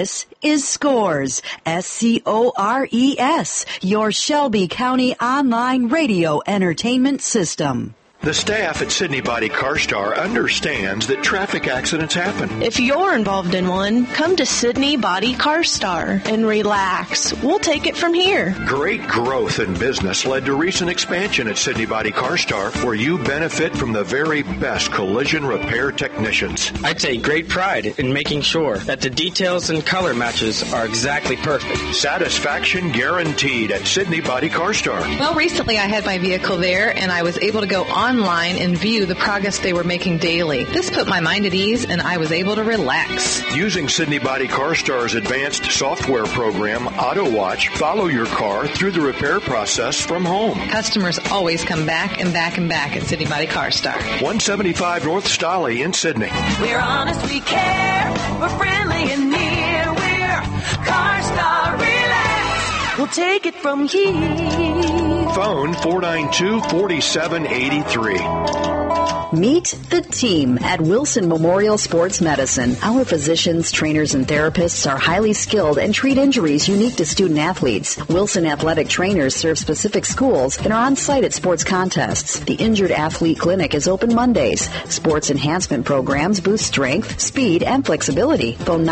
This is Scores, SCORES, your Shelby County online radio entertainment system. The staff at Sydney Body CarStar understands that traffic accidents happen. If you're involved in one, come to Sydney Body CarStar and relax. We'll take it from here. Great growth in business led to recent expansion at Sydney Body CarStar, where you benefit from the very best collision repair technicians. I take great pride in making sure that the details and color matches are exactly perfect. Satisfaction guaranteed at Sydney Body CarStar. Well, recently I had my vehicle there, and I was able to go online and view the progress they were making daily. This put my mind at ease, and I was able to relax. Using Sydney Body CarStar's advanced software program, AutoWatch, follow your car through the repair process from home. Customers always come back and back and back at Sydney Body CarStar. 175 North Stolly in Sydney. We're honest, we care. We're friendly and near. We're CarStar. Relax. We'll take it from here. Phone 492-4783. Meet the team at Wilson Memorial Sports Medicine. Our physicians, trainers, and therapists are highly skilled and treat injuries unique to student athletes. Wilson athletic trainers serve specific schools and are on site at sports contests. The Injured Athlete Clinic is open Mondays. Sports enhancement programs boost strength, speed, and flexibility. Phone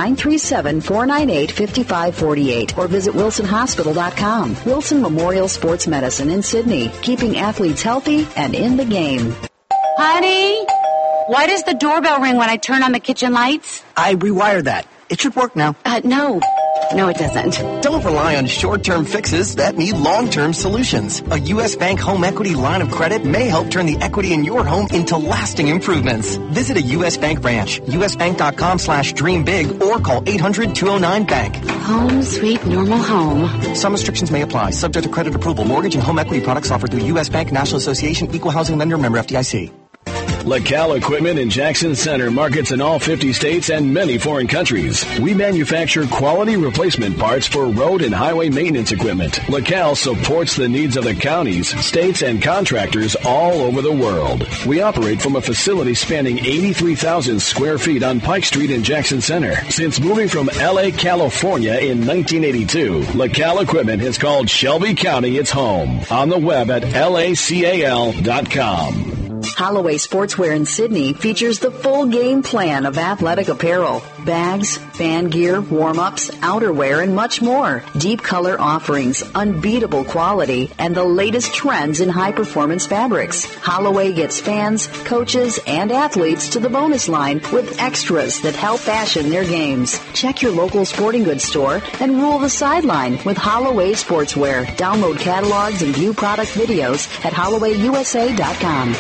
937-498-5548 or visit wilsonhospital.com. Wilson Memorial Sports Medicine in Sydney, keeping athletes healthy and in the game. Honey, why does the doorbell ring when I turn on the kitchen lights? I rewired that. It should work now. No, it doesn't. Don't rely on short-term fixes that need long-term solutions. A U.S. Bank home equity line of credit may help turn the equity in your home into lasting improvements. Visit a U.S. Bank branch, usbank.com/dreambig, or call 800-209-BANK. Home sweet normal home. Some restrictions may apply, subject to credit approval. Mortgage and home equity products offered through U.S. Bank, National Association, Equal Housing Lender, member FDIC. LaCal Equipment in Jackson Center markets in all 50 states and many foreign countries. We manufacture quality replacement parts for road and highway maintenance equipment. LaCal supports the needs of the counties, states, and contractors all over the world. We operate from a facility spanning 83,000 square feet on Pike Street in Jackson Center. Since moving from L.A., California in 1982, LaCal Equipment has called Shelby County its home. On the web at lacal.com. Holloway Sportswear in Sydney features the full game plan of athletic apparel, bags, fan gear, warm-ups, outerwear, and much more. Deep color offerings, unbeatable quality, and the latest trends in high-performance fabrics. Holloway gets fans, coaches, and athletes to the bonus line with extras that help fashion their games. Check your local sporting goods store and rule the sideline with Holloway Sportswear. Download catalogs and view product videos at HollowayUSA.com.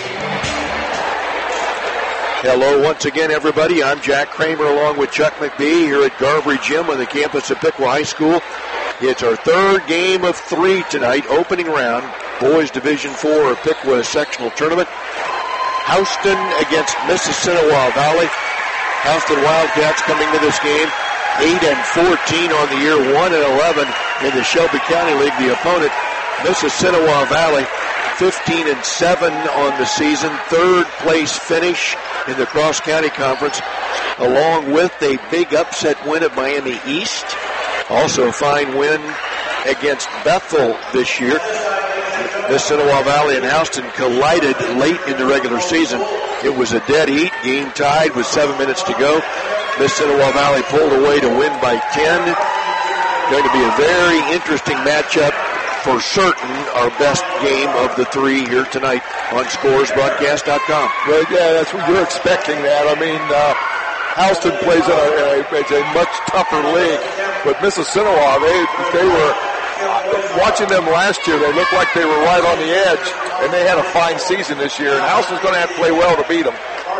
Hello once again, everybody. I'm Jack Kramer along with Chuck McBee here at Garvery Gym on the campus of Piqua High School. It's our third game of three tonight, opening round, Boys Division IV Piqua Sectional Tournament. Houston against Mississinewa Valley. Houston Wildcats coming to this game 8-14 on the year, 1-11 in the Shelby County League. The opponent, Mississinewa Valley, 15-7 on the season, third place finish in the Cross County Conference, along with a big upset win at Miami East. Also a fine win against Bethel this year. Mississinewa Valley and Houston collided late in the regular season. It was a dead heat, game tied with 7 minutes to go. Mississinewa Valley pulled away to win by 10. Going to be a very interesting matchup. For certain, our best game of the three here tonight on ScoresBroadcast.com. Well, yeah, that's what you're expecting that. I mean, Houston plays in a much tougher league, but Mississinewa, they were, watching them last year, they looked like they were right on the edge, and they had a fine season this year, and Houston's going to have to play well to beat them.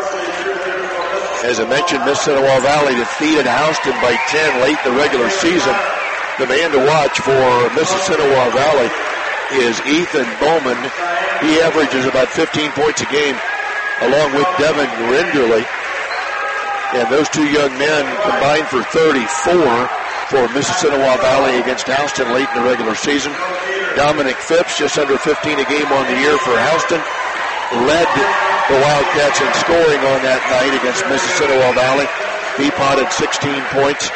As I mentioned, Mississinewa Valley defeated Houston by 10 late in the regular season. The man to watch for Mississinewa Valley is Ethan Bowman. He averages about 15 points a game, along with Devin Renderly. And those two young men combined for 34 for Mississinewa Valley against Houston late in the regular season. Dominic Phipps, just under 15 a game on the year for Houston, led the Wildcats in scoring on that night against Mississinewa Valley. He potted 16 points.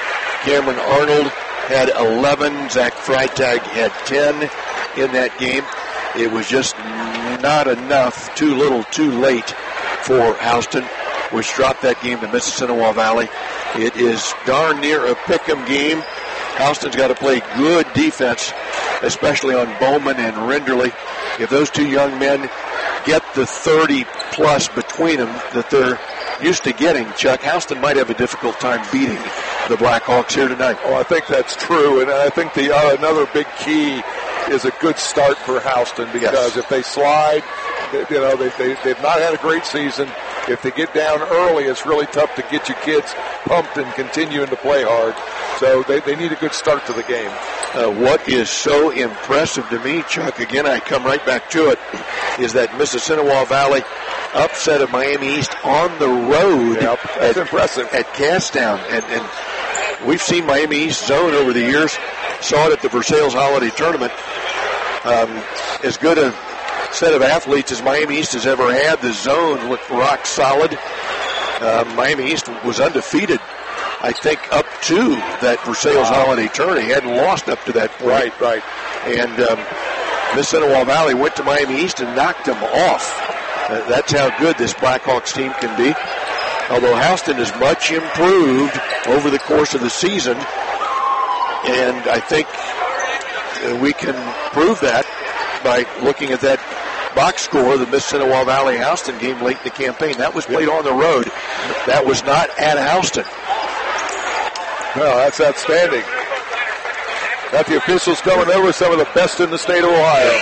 Cameron Arnold had 11. Zach Freitag had 10 in that game. It was just not enough, too little, too late for Houston, which dropped that game to Mississinawa Valley. It is darn near a pick'em game. Houston's got to play good defense, especially on Bowman and Renderly. If those two young men get the 30-plus between them that they're used to getting, Chuck, Houston might have a difficult time beating the Blackhawks here tonight. Oh, I think that's true, and I think the another big key is a good start for Houston, because if they slide, they've not had a great season. If they get down early, it's really tough to get your kids pumped and continuing to play hard. So they need a good start to the game. What is so impressive to me, Chuck, again, I come right back to it, is that Mississinawa Valley upset of Miami East on the road. Yep, that's impressive. At Casstown. And we've seen Miami East zone over the years. Saw it at the Versailles Holiday Tournament. As good a set of athletes as Miami East has ever had. The zone looked rock solid. Miami East was undefeated, I think, up to that Versailles Holiday Tournament. He hadn't lost up to that point. Right. And Mississinawa Valley went to Miami East and knocked them off. That's how good this Blackhawks team can be. Although Houston is much improved over the course of the season, and I think we can prove that by looking at that box score of the Mississinawa Valley Houston game late in the campaign. That was played on the road. That was not at Houston. Well, that's outstanding. Got the officials coming over, some of the best in the state of Ohio.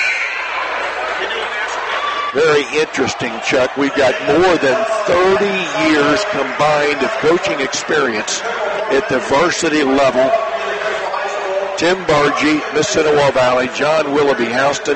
Very interesting, Chuck. We've got more than 30 years combined of coaching experience at the varsity level. Tim Bargee, Mississinawa Valley, John Willoughby, Houston.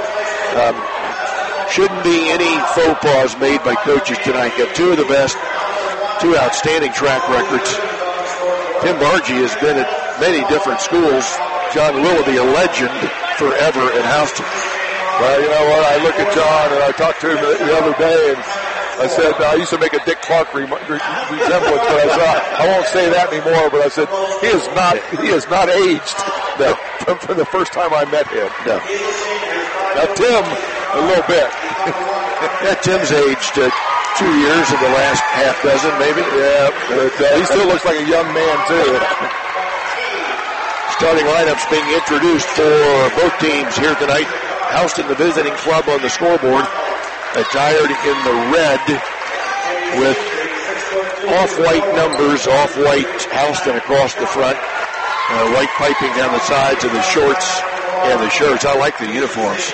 Shouldn't be any faux pas made by coaches tonight. Got two of the best, two outstanding track records. Tim Bargee has been at many different schools. John Willoughby, a legend forever at Houston. Well, you know what? I look at John, and I talked to him the other day, and I said, I used to make a Dick Clark resemblance, but I said, I won't say that anymore, but I said, he is not aged from the first time I met him. No. Now, Tim, a little bit. Yeah, Tim's aged 2 years in the last half dozen, maybe. Yeah, but he still looks like a young man, too. Starting lineups being introduced for both teams here tonight. Houston, the visiting club, on the scoreboard, attired in the red with off-white numbers, off-white Houston across the front, white piping down the sides of the shorts and the shirts. I like the uniforms.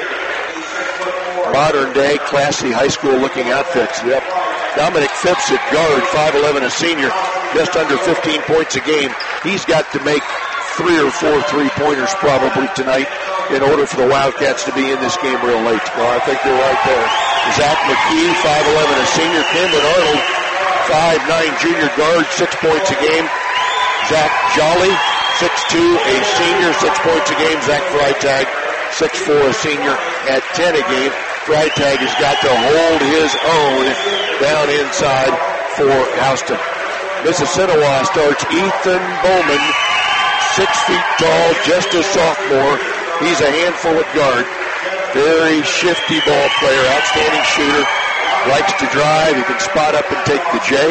Modern day, classy high school looking outfits. Yep. Dominic Phipps at guard, 5'11", a senior, just under 15 points a game. He's got to make 3 or 4 3-pointers probably tonight in order for the Wildcats to be in this game real late. Well, I think you're right there. Zach McKee, 5'11", a senior. Cameron Arnold, 5'9", junior guard, 6 points a game. Zach Jolly, 6'2", a senior, 6 points a game. Zach Freitag, 6'4", a senior, at 10 a game. Freitag has got to hold his own down inside for Houston. Mississinawa starts Ethan Bowman, 6 feet tall, just a sophomore. He's a handful at guard. Very shifty ball player, outstanding shooter. Likes to drive. He can spot up and take the J.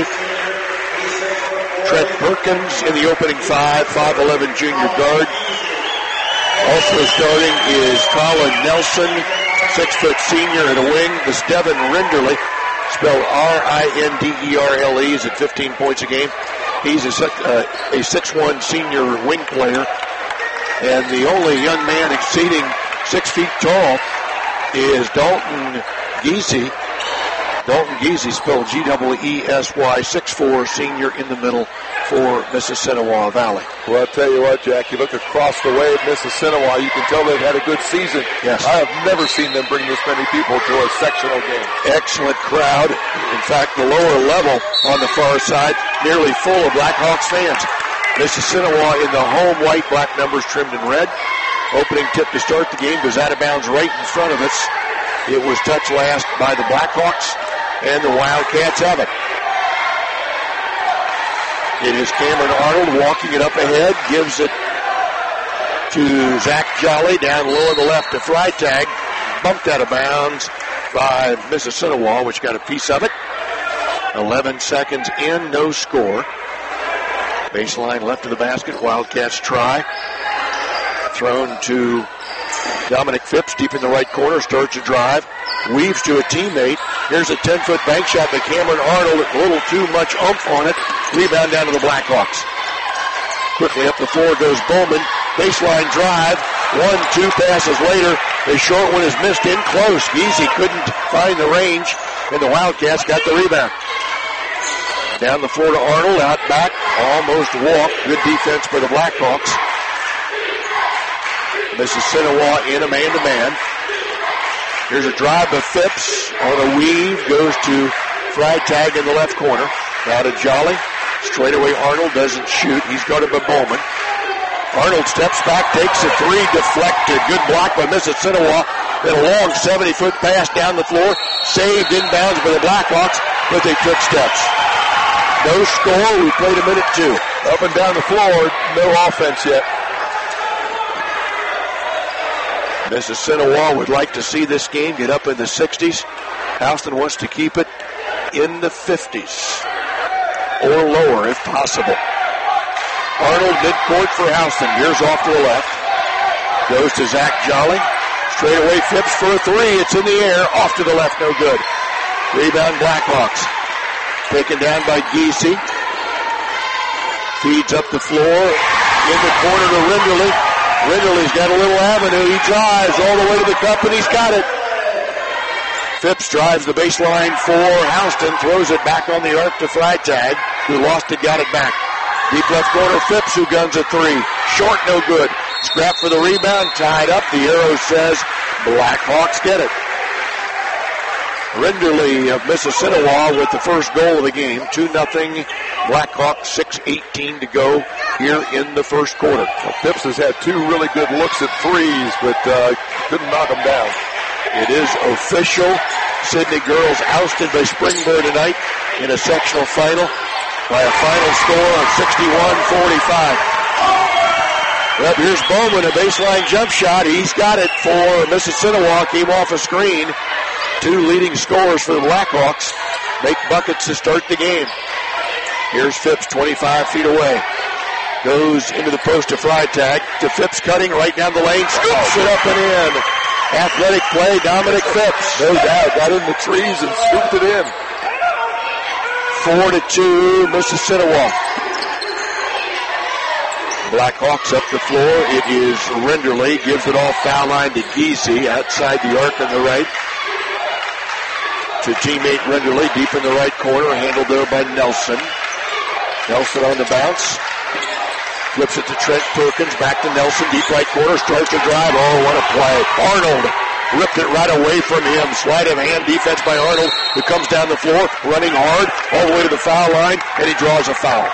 Trent Perkins in the opening 5'11", junior guard. Also starting is Colin Nelson, 6-foot senior at a wing. This Devin Renderly, spelled R-I-N-D-E-R-L-E, is at 15 points a game. He's a 6'1" senior wing player. And the only young man exceeding 6 feet tall is Dalton Giese. Dalton Giese, spelled G-E-E-S-Y, 6'4", senior in the middle for Mississinawa Valley. Well, I'll tell you what, Jack, you look across the way at Mississinawa, you can tell they've had a good season. Yes. I have never seen them bring this many people to a sectional game. Excellent crowd. In fact, the lower level on the far side, nearly full of Blackhawks fans. Mississinawa in the home white, black numbers trimmed in red. Opening tip to start the game goes out of bounds right in front of us. It was touched last by the Blackhawks, and the Wildcats have it. It is Cameron Arnold walking it up ahead, gives it to Zach Jolly down low on the left to Freitag. Bumped out of bounds by Mississinawa, which got a piece of it. 11 seconds in, no score. Baseline left of the basket. Wildcats try. Thrown to Dominic Phipps deep in the right corner. Starts a drive. Weaves to a teammate. Here's a 10-foot bank shot by Cameron Arnold. A little too much oomph on it. Rebound down to the Blackhawks. Quickly up the floor goes Bowman. Baseline drive. 1-2 passes later. The short one is missed in close. Giese couldn't find the range, and the Wildcats got the rebound. Down the floor to Arnold. Out back. Almost walk. Good defense by the Blackhawks. Mississinawa in a man-to-man. Here's a drive by Phipps on a weave. Goes to Freitag in the left corner. Now to Jolly. Straight away Arnold doesn't shoot. He's guarded by Bowman. Arnold steps back, takes a three, deflected. Good block by Mississinawa. Then a long 70-foot pass down the floor. Saved inbounds by the Blackhawks, but they took steps. No score. We played a minute 2. Up and down the floor. No offense yet. Mississinawa would like to see this game get up in the 60s. Houston wants to keep it in the 50s or lower if possible. Arnold midcourt for Houston. Here's off to the left. Goes to Zach Jolly. Straight away Phipps for a three. It's in the air. Off to the left. No good. Rebound Blackhawks. Taken down by Giese. Feeds up the floor. In the corner to Rinderle. Rinderle's got a little avenue. He drives all the way to the cup, and he's got it. Phipps drives the baseline for Houston. Throws it back on the arc to Freitag, who lost it, got it back. Deep left corner, Phipps, who guns a three. Short, no good. Scrap for the rebound, tied up. The arrow says Blackhawks get it. Rinderle of Mississinawa with the first goal of the game. 2-0. Blackhawks, 6:18 to go here in the first quarter. Well, Phipps has had 2 really good looks at threes, but couldn't knock them down. It is official. Sydney girls ousted by Springboard tonight in a sectional final by a final score of 61-45. Well, here's Bowman, a baseline jump shot. He's got it for Mississinawa. Came off a screen. 2 leading scorers for the Blackhawks make buckets to start the game. Here's Phipps, 25 feet away. Goes into the post to Freitag. To Phipps cutting right down the lane. Scoops it up and in. Athletic play, Dominic Phipps. No doubt. Got in the trees and scooped it in. 4-2, Mississinawa. Blackhawks up the floor. It is Rinderle. Gives it off foul line to Giese outside the arc on the right. To teammate Rinderle deep in the right corner. Handled there by Nelson. Nelson on the bounce. Flips it to Trent Perkins. Back to Nelson. Deep right corner. Starts to drive. Oh, what a play. Arnold ripped it right away from him. Sleight of hand defense by Arnold, who comes down the floor, running hard all the way to the foul line, and he draws a foul.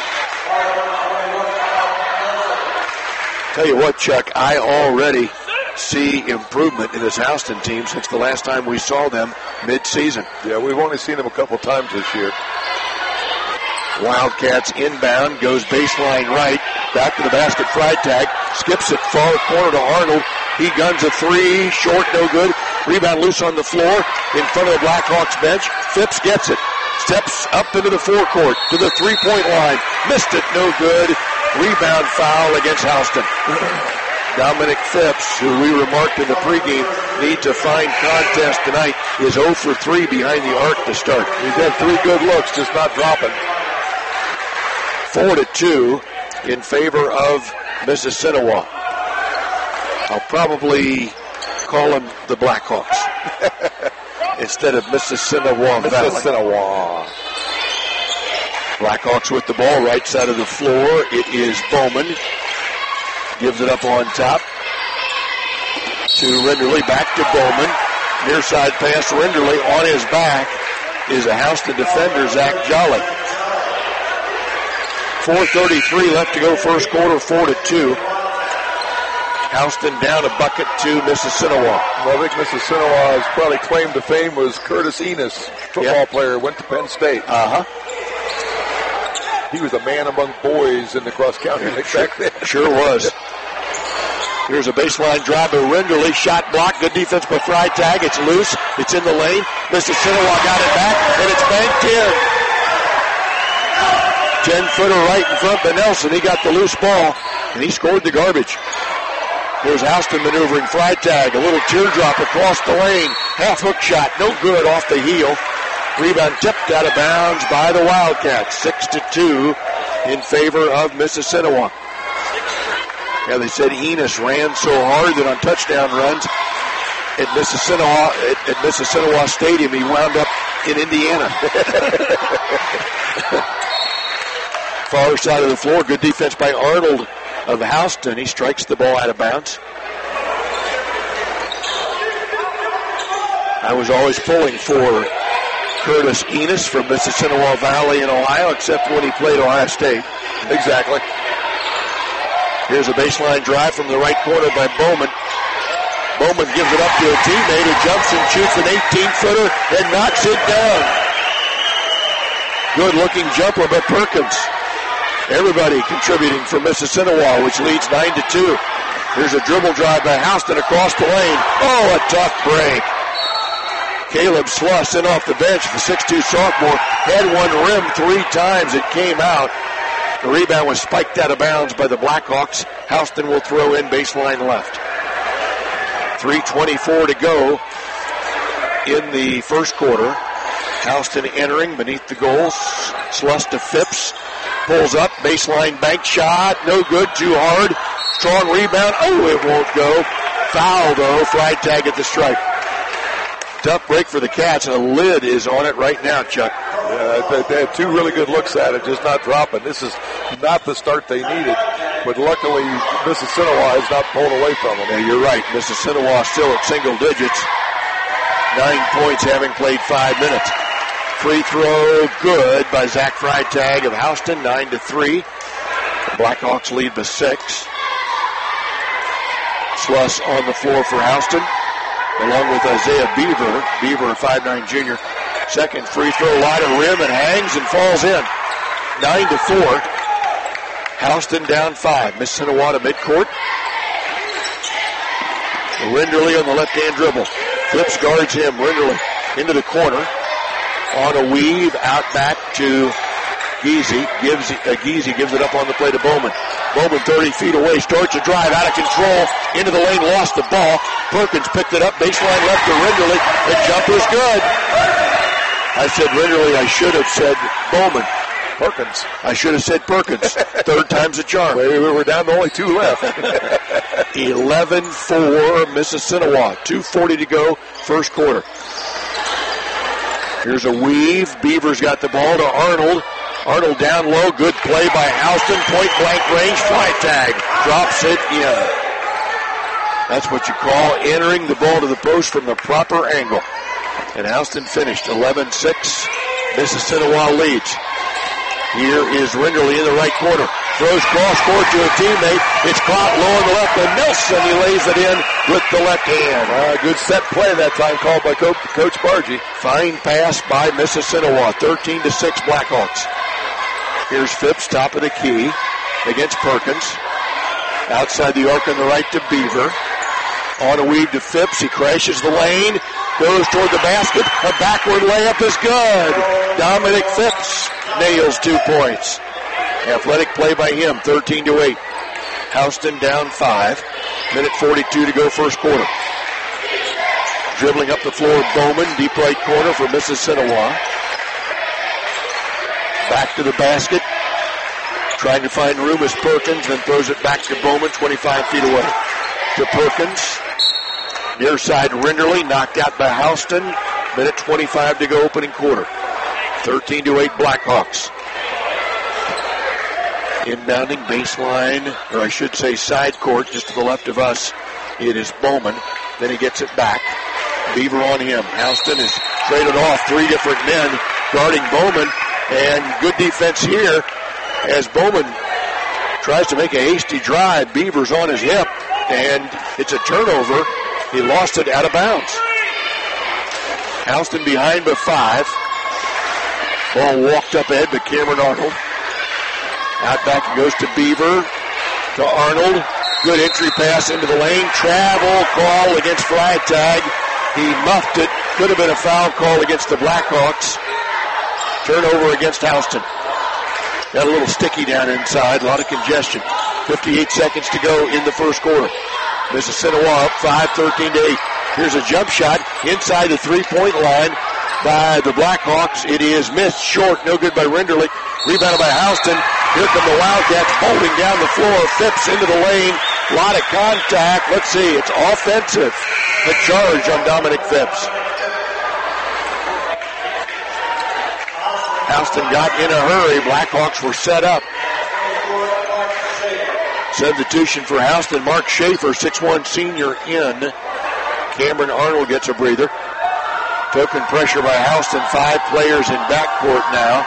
Tell you what, Chuck, I already see improvement in this Houston team since the last time we saw them mid-season. Yeah, we've only seen them a couple times this year. Wildcats inbound, goes baseline right, back to the basket, Freitag, skips it far corner to Arnold. He guns a three, short, no good. Rebound loose on the floor in front of the Blackhawks bench. Phipps gets it, steps up into the forecourt to the three-point line. Missed it, no good. Rebound foul against Houston. Dominic Phipps, who we remarked in the pregame, needs a fine contest tonight, is 0 for 3 behind the arc to start. He's had 3 good looks, just not dropping. 4-2 in favor of Mississinawa. I'll probably call them the Blackhawks instead of Mississinawa Valley. Mississinawa. Blackhawks with the ball, right side of the floor. It is Bowman. Gives it up on top to Rinderle. Back to Bowman. Near side pass. Rinderle on his back is a Houston defender, Zach Jolly. 4:33 left to go first quarter, 4-2. Houston down a bucket to Mississinawa. Well, I think Mississinawa's probably claim to fame was Curtis Enos, football player, went to Penn State. he was a man among boys in the cross-county league back then. Sure was. Here's a baseline drive by Renderly. Shot block. Good defense by Freitag. It's loose. It's in the lane. Mississinawa got it back, and it's banked in. 10-footer right in front by Nelson. He got the loose ball, and he scored the garbage. Here's Houston maneuvering. Freitag. A little teardrop across the lane. Half hook shot. No good off the heel. Rebound tipped out of bounds by the Wildcats. 6-2 in favor of Mississinawa. Yeah, they said Enos ran so hard that on touchdown runs at Mississinawa Stadium, he wound up in Indiana. Far side of the floor, good defense by Arnold of Houston. He strikes the ball out of bounds. I was always pulling for Curtis Enos from Mississinawa Valley in Ohio, except when he played Ohio State. Exactly. Here's a baseline drive from the right corner by Bowman. Bowman gives it up to a teammate who jumps and shoots an 18-footer and knocks it down. Good-looking jumper by Perkins. Everybody contributing for Mississinawa, which leads 9-2. Here's a dribble drive by Houston across the lane. Oh, a tough break. Caleb Sluss in off the bench, the 6'2 sophomore, had one rim 3 times. It came out. The rebound was spiked out of bounds by the Blackhawks. Houston will throw in baseline left. 3:24 to go in the first quarter. Houston entering beneath the goals. Sluss to Phipps. Pulls up, baseline bank shot. No good, too hard. Strong rebound. Oh, it won't go. Foul, though. Freitag at the stripe. Tough break for the Cats, and a lid is on it right now, Chuck. They had 2 really good looks at it, just not dropping. This is not the start they needed, but luckily Mississinawa has not pulled away from them. Yeah, you're right. Mississinawa still at single digits. 9 points having played 5 minutes. Free throw good by Zach Freitag of Houston, 9-3. The Blackhawks lead by 6. Sluss on the floor for Houston, along with Isaiah Beaver. Beaver, a 5'9 junior. Second free throw, line of rim, and hangs and falls in. 9-4. Houston down 5. Mississinawa to midcourt. Renderly on the left-hand dribble. Phipps guards him. Renderly into the corner. On a weave, out back to Giese. Giese gives it up on the play to Bowman. Bowman 30 feet away, starts a drive out of control. Into the lane, lost the ball. Perkins picked it up, baseline left to Renderly. The jumper's good. I said Renderly, I should have said Bowman. Perkins. I should have said Perkins. Third time's a charm. We were down to only 2 left. 11-4 Mississinawa. 2:40 to go, first quarter. Here's a weave. Beaver's got the ball to Arnold. Arnold down low. Good play by Houston. Point blank range. Freitag drops it in. That's what you call entering the ball to the post from the proper angle. And Houston finished 11-6. Mississinawa leads. Here is Renderly in the right corner. Throws cross court to a teammate. It's caught low on the left by Nelson. He lays it in with the left hand. Good set play that time called by Coach Bargy. Fine pass by Mississinawa. 13-6 Blackhawks. Here's Phipps, top of the key against Perkins. Outside the arc on the right to Beaver. On a weave to Phipps. He crashes the lane. Goes toward the basket. A backward layup is good. Dominic Phipps nails 2 points. Athletic play by him, 13-8. Houston down 5. Minute 42 to go, first quarter. Dribbling up the floor, Bowman, deep right corner for Mississinawa. Back to the basket. Trying to find room is Perkins, then throws it back to Bowman, 25 feet away. To Perkins. Near side, Renderly, knocked out by Houston. Minute 25 to go, opening quarter. 13-8 Blackhawks. Inbounding baseline, or I should say side court, just to the left of us. It is Bowman. Then he gets it back. Beaver on him. Houston is traded off. 3 different men guarding Bowman. And good defense here as Bowman tries to make a hasty drive. Beaver's on his hip. And it's a turnover. He lost it out of bounds. Houston behind by 5. Ball walked up ahead by Cameron Arnold. Out back it goes to Beaver, to Arnold. Good entry pass into the lane. Travel call against flag tag. He muffed it. Could have been a foul call against the Blackhawks. Turnover against Houston. Got a little sticky down inside. A lot of congestion. 58 seconds to go in the first quarter. Mississinawa up 5-13-8. Here's a jump shot inside the three-point line by the Blackhawks. It is missed short. No good by Renderly. Rebounded by Houston. Here come the Wildcats bolting down the floor. Phipps into the lane. A lot of contact. Let's see. It's offensive. The charge on Dominic Phipps. Houston got in a hurry. Blackhawks were set up. Substitution for Houston. Mark Schaefer, 6'1 senior in. Cameron Arnold gets a breather. Token pressure by Houston. 5 players in backcourt now.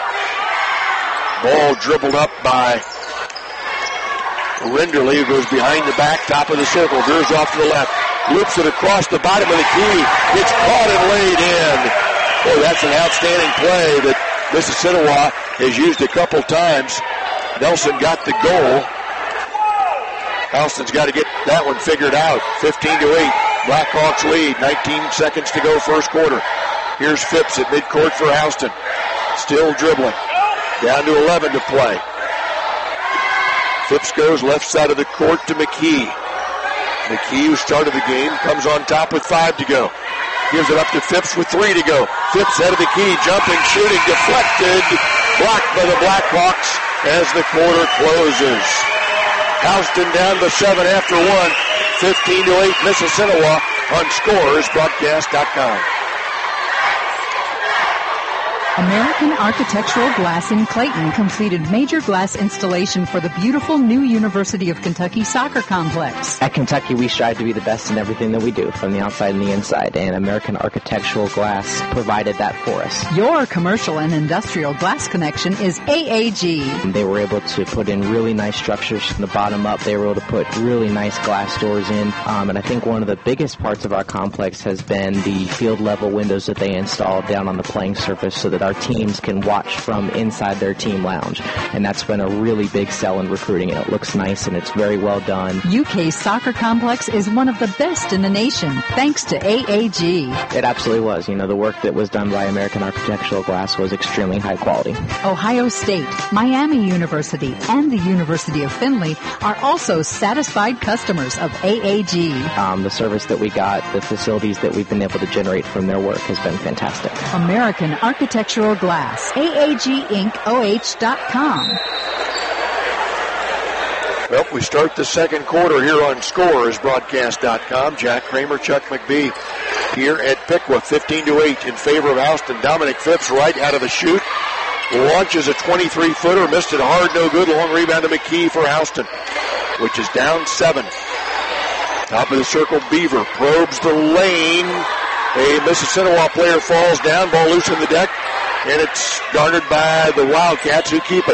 Ball dribbled up by Renderly, who goes behind the back, top of the circle. Veers off to the left. Loops it across the bottom of the key. It's caught and laid in. Boy, that's an outstanding play that Mississinawa has used a couple times. Nelson got the goal. Houston's got to get that one figured out. 15-8. Blackhawks lead. 19 seconds to go first quarter. Here's Phipps at midcourt for Houston. Still dribbling. Down to 11 to play. Phipps goes left side of the court to McKee. McKee, who started the game, comes on top with 5 to go. Gives it up to Phipps with 3 to go. Phipps head of the key, jumping, shooting, deflected. Blocked by the Blackhawks as the quarter closes. Houston down to 7 after 1. 15-8 Mississinawa on ScorersBroadcast.com. American Architectural Glass in Clayton completed major glass installation for the beautiful new University of Kentucky soccer complex. At Kentucky, we strive to be the best in everything that we do, from the outside and the inside, and American Architectural Glass provided that for us. Your commercial and industrial glass connection is AAG. They were able to put in really nice structures from the bottom up. They were able to put really nice glass doors in, and I think one of the biggest parts of our complex has been the field level windows that they installed down on the playing surface so that our teams can watch from inside their team lounge. And that's been a really big sell in recruiting, and it looks nice and it's very well done. UK's soccer complex is one of the best in the nation, thanks to AAG. It absolutely was. You know, the work that was done by American Architectural Glass was extremely high quality. Ohio State, Miami University, and the University of Findlay are also satisfied customers of AAG. The service that we got, the facilities that we've been able to generate from their work has been fantastic. American Architectural Glass, AAGInc.OH.com. Well, we start the second quarter here on ScorersBroadcast.com. Jack Kramer, Chuck McBee here at Piqua, 15-8 in favor of Houston. Dominic Phipps right out of the chute. Launches a 23-footer, missed it hard, no good. Long rebound to McKee for Houston, which is down 7. Top of the circle, Beaver probes the lane. A Mississinawa player falls down, ball loose in the deck, and it's guarded by the Wildcats who keep it.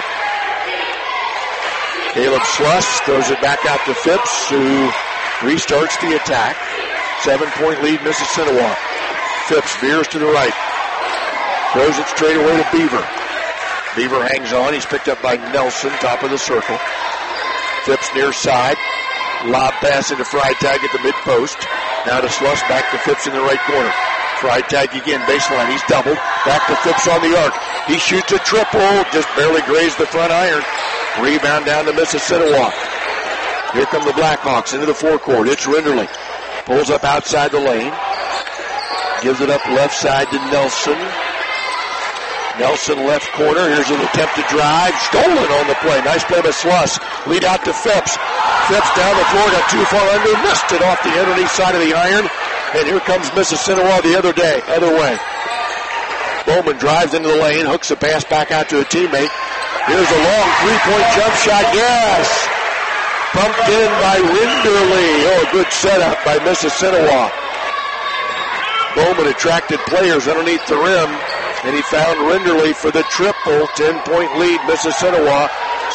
Caleb Sluss throws it back out to Phipps, who restarts the attack. 7-point lead Mississinawa. Phipps veers to the right. Throws it straight away to Beaver. Beaver hangs on. He's picked up by Nelson, top of the circle. Phipps near side. Lob pass into Freitag at the mid-post. Now to Sluss, back to Phipps in the right corner. Freitag again, baseline. He's doubled. Back to Phipps on the arc. He shoots a triple. Just barely grazed the front iron. Rebound down to Mississinawa. Here come the Blackhawks into the forecourt. It's Renderly. Pulls up outside the lane. Gives it up left side to Nelson. Nelson left corner. Here's an attempt to drive. Stolen on the play. Nice play by Sluss. Lead out to Phipps. Phipps down the floor. Got too far under. Missed it off the underneath side of the iron. And here comes Mississinawa the other way. Bowman drives into the lane. Hooks a pass back out to a teammate. Here's a long three-point jump shot. Yes! Pumped in by Renderly. Oh, a good setup by Mississinawa. Bowman attracted players underneath the rim, and he found Renderly for the triple. 10-point lead, Mississinawa.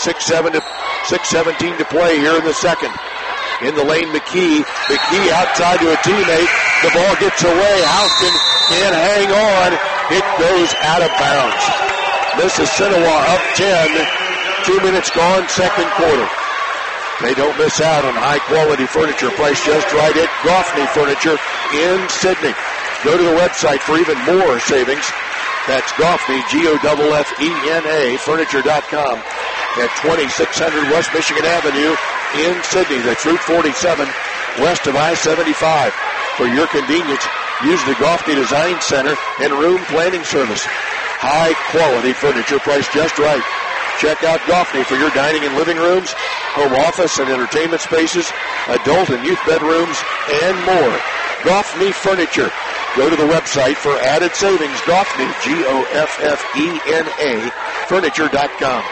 6:17 to play here in the second. In the lane, McKee. McKee outside to a teammate. The ball gets away. Houston can't hang on. It goes out of bounds. Mississinawa up 10 2 minutes gone, second quarter. They don't miss out on high-quality furniture priced just right at Goffney Furniture in Sydney. Go to the website for even more savings. That's Goffney, Goffena, Furniture.com at 2600 West Michigan Avenue in Sydney. That's Route 47 west of I-75. For your convenience, use the Goffney Design Center and Room Planning Service. High-quality furniture priced just right. Check out Goffney for your dining and living rooms, home office and entertainment spaces, adult and youth bedrooms, and more. Goffney Furniture. Go to the website for added savings. Goffney, Goffena, Furniture.com.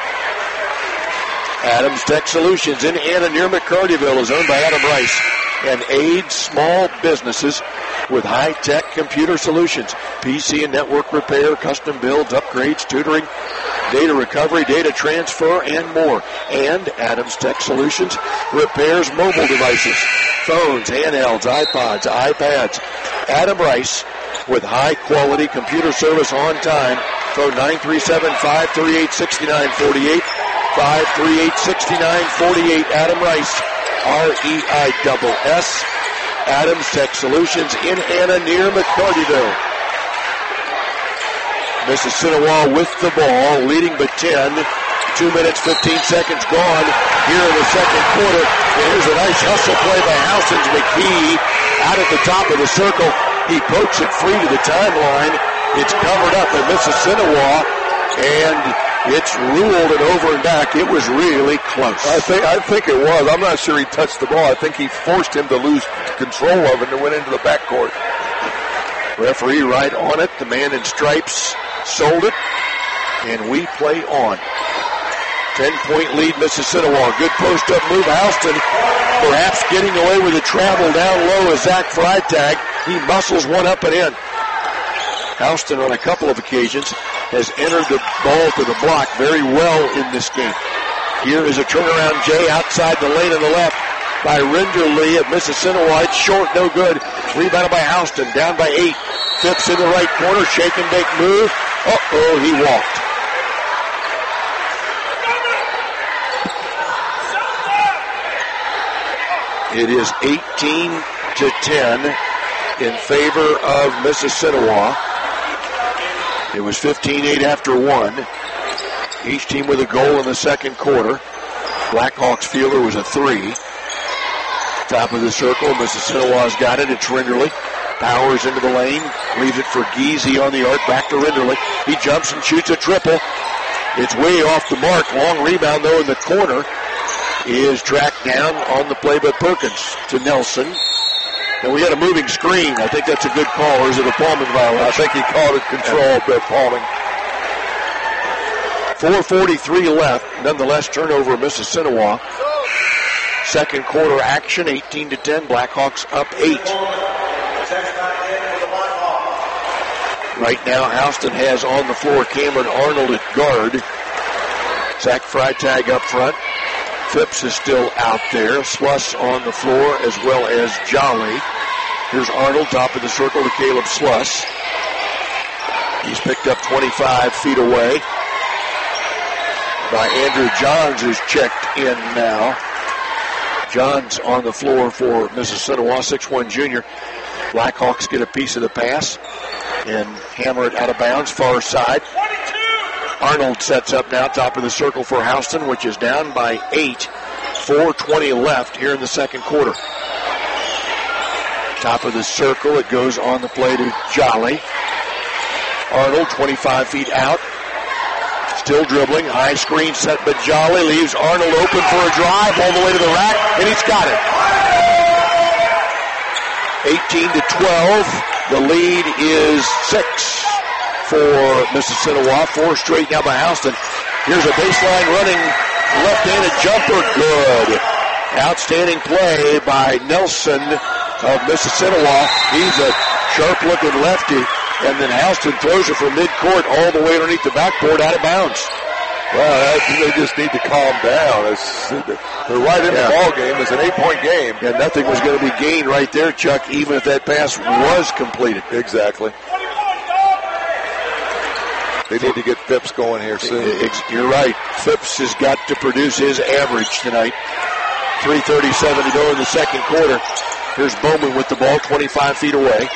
Adams Tech Solutions in Anna near McCartyville is owned by Adam Rice and aids small businesses with high-tech computer solutions, PC and network repair, custom builds, upgrades, tutoring, data recovery, data transfer, and more. And Adams Tech Solutions repairs mobile devices, phones, handhelds, iPods, iPads. Adam Rice with high-quality computer service on time. Phone 937-538-6948. 538-6948. Adam Rice, R-E-I-S-S. Adams Tech Solutions in Anna near McCartyville. Mississinewa with the ball, leading by 10. 2 minutes, 15 seconds gone here in the second quarter. And here's a nice hustle play by Houston's McKee out at the top of the circle. He pokes it free to the timeline. It's covered up by Mississinewa, and it's ruled it over and back. It was really close. I think it was. I'm not sure he touched the ball. I think he forced him to lose control of it and went into the backcourt. Referee right on it. The man in stripes sold it, and we play on. 10-point lead, Mississinewa. Good post-up move. Houston perhaps getting away with a travel down low as Zach Freitag. He muscles one up and in. Houston on a couple of occasions has entered the ball to the block very well in this game. Here is a turnaround Jay outside the lane on the left by Rinderly at Mississinewa. It's short, no good. Rebounded by Houston, down by 8. Phipps in the right corner, shake and bake move. Uh-oh, he walked. It is 18-10 in favor of Mississinewa. It was 15-8 after 1. Each team with a goal in the second quarter. Blackhawks fielder was a 3. Top of the circle, Mississinewa's got it. It's Rinderly. Powers into the lane. Leaves it for Giese on the arc. Back to Rinderly. He jumps and shoots a triple. It's way off the mark. Long rebound, though, in the corner. Is tracked down on the play by Perkins to Nelson. And we had a moving screen. I think that's a good call. Or is it a palming violation? I think he called it control, but palming. 4:43 left. Nonetheless, turnover of Mississinewa. Second quarter action, 18-10. Blackhawks up 8. Right now, Houston has on the floor Cameron Arnold at guard. Zach Freitag up front. Phipps is still out there. Sluss on the floor as well as Jolly. Here's Arnold, top of the circle to Caleb Sluss. He's picked up 25 feet away by Andrew Johns, who's checked in now. Johns on the floor for Mississinewa, 6'1" junior. Blackhawks get a piece of the pass and hammer it out of bounds, far side. Arnold sets up now, top of the circle for Houston, which is down by 8. 4:20 left here in the second quarter. Top of the circle, it goes on the play to Jolly. Arnold, 25 feet out. Still dribbling, high screen set, but Jolly leaves Arnold open for a drive all the way to the rack, and he's got it. 18-12. The lead is 6 for Mississinewa. 4 straight now by Houston. Here's a baseline running left-handed jumper. Good. Outstanding play by Nelson of Mississinewa. He's a sharp-looking lefty. And then Houston throws it from midcourt all the way underneath the backboard out of bounds. Well, they just need to calm down. They're right in the ball game. It's an 8-point game. Yeah, nothing was going to be gained right there, Chuck, even if that pass was completed. Exactly. They need to get Phipps going here soon. You're right. Phipps has got to produce his average tonight. 3:37 to go in the second quarter. Here's Bowman with the ball 25 feet away.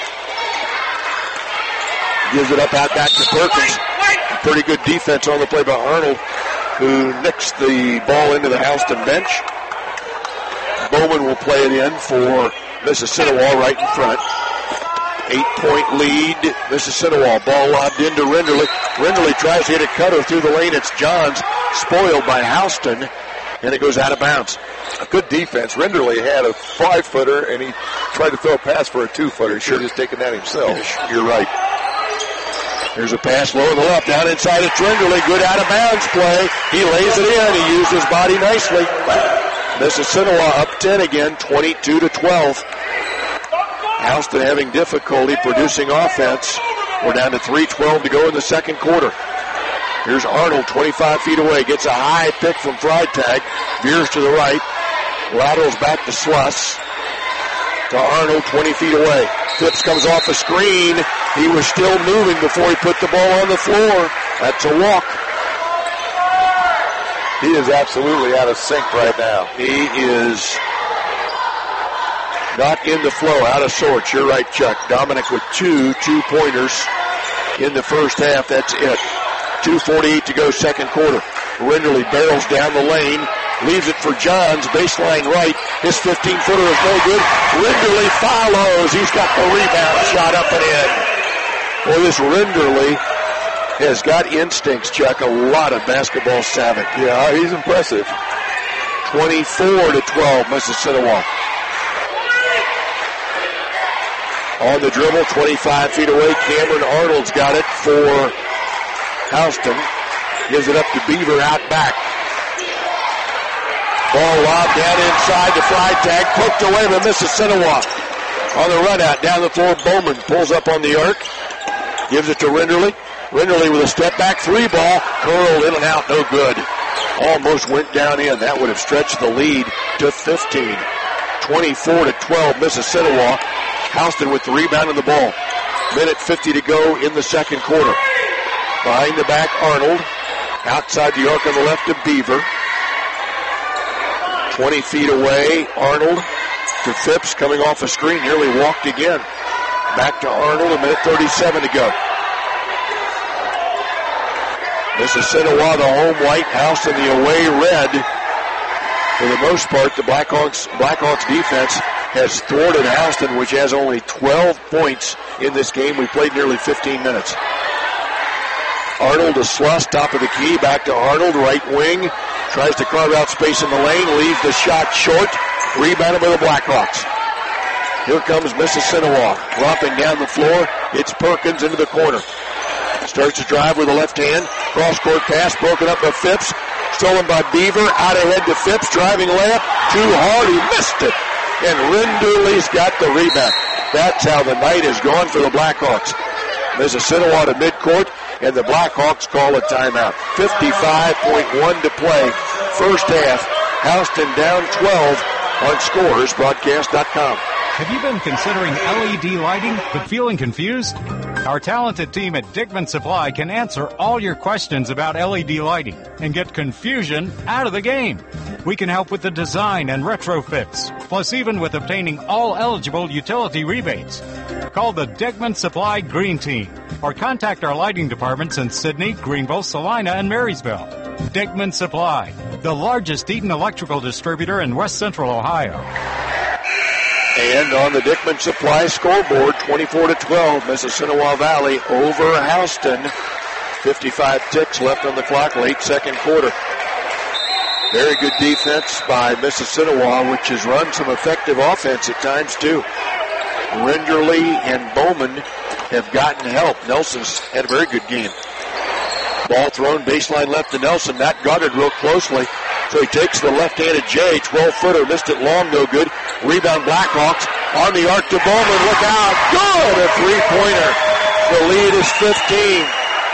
Gives it up out back to Perkins. Pretty good defense on the play by Arnold, who nicks the ball into the Houston bench. Bowman will play it in for Mississinewa right in front. 8-point lead, Mississinewa. Ball lobbed into Renderly. Renderly tries to hit a cutter through the lane. It's Johns, spoiled by Houston, and it goes out of bounds. A good defense. Renderly had a 5-footer, and he tried to throw a pass for a 2-footer. He should have just taken that himself. You're right. Here's a pass low to the left, down inside. It's Renderly. Good out of bounds play. He lays it in. He used his body nicely. Mississinewa up 10 again, 22-12. Houston having difficulty producing offense. We're down to 3:12 to go in the second quarter. Here's Arnold, 25 feet away. Gets a high pick from Freitag. Veers to the right. Laterals back to Sluss. To Arnold, 20 feet away. Phipps comes off a screen. He was still moving before he put the ball on the floor. That's a walk. He is absolutely out of sync right now. He is not in the flow, out of sorts. You're right, Chuck. Dominic with two-pointers in the first half. That's it. 2:48 to go, second quarter. Renderly barrels down the lane, leaves it for Johns, baseline right. His 15-footer is no good. Renderly follows. He's got the rebound, shot up and in. Boy, this Renderly has got instincts, Chuck. A lot of basketball savvy. Yeah, he's impressive. 24-12, Mississinewa. On the dribble, 25 feet away, Cameron Arnold's got it for Houston. Gives it up to Beaver out back. Ball lobbed down inside to Freitag. Poked away by Mississinewa. On the run out, down the floor, Bowman pulls up on the arc. Gives it to Renderly. Renderly with a step back three ball. Curled in and out, no good. Almost went down in. That would have stretched the lead to 15. 24-12, Mississinewa. Houston with the rebound and the ball. Minute 50 to go in the second quarter. Behind the back, Arnold. Outside the arc on the left of Beaver. 20 feet away, Arnold to Phipps coming off a screen. Nearly walked again. Back to Arnold, a minute 37 to go. Mississinewa, the home white, Houston, the away red. For the most part, the Blackhawks defense has thwarted Houston, which has only 12 points in this game. We played nearly 15 minutes. Arnold to Sluss, top of the key, back to Arnold, right wing. Tries to carve out space in the lane, leaves the shot short. Rebounded by the Blackhawks. Here comes Mississinewa, romping down the floor. It's Perkins into the corner. Starts to drive with the left hand. Cross-court pass, broken up by Phipps. Stolen by Beaver, out ahead to Phipps, driving layup. Too hard, he missed it. And Renderly's got the rebound. That's how the night has gone for the Blackhawks. Mississinewa to midcourt, and the Blackhawks call a timeout. 55.1 to play. First half, Houston down 12 on ScorersBroadcast.com. Have you been considering LED lighting but feeling confused? Our talented team at Dickman Supply can answer all your questions about LED lighting and get confusion out of the game. We can help with the design and retrofits, plus even with obtaining all eligible utility rebates. Call the Dickman Supply Green Team or contact our lighting departments in Sydney, Greenville, Salina, and Marysville. Dickman Supply, the largest Eaton electrical distributor in West Central Ohio. And on the Dickman Supply scoreboard, 24-12, Mississinewa Valley over Houston. 55 ticks left on the clock, late second quarter. Very good defense by Mississinewa, which has run some effective offense at times too. Renderly and Bowman have gotten help. Nelson's had a very good game. Ball thrown baseline left to Nelson, not guarded real closely. So he takes the left-handed J, 12-footer, missed it long, no good. Rebound Blackhawks on the arc to Bowman, look out, good, a three-pointer. The lead is 15.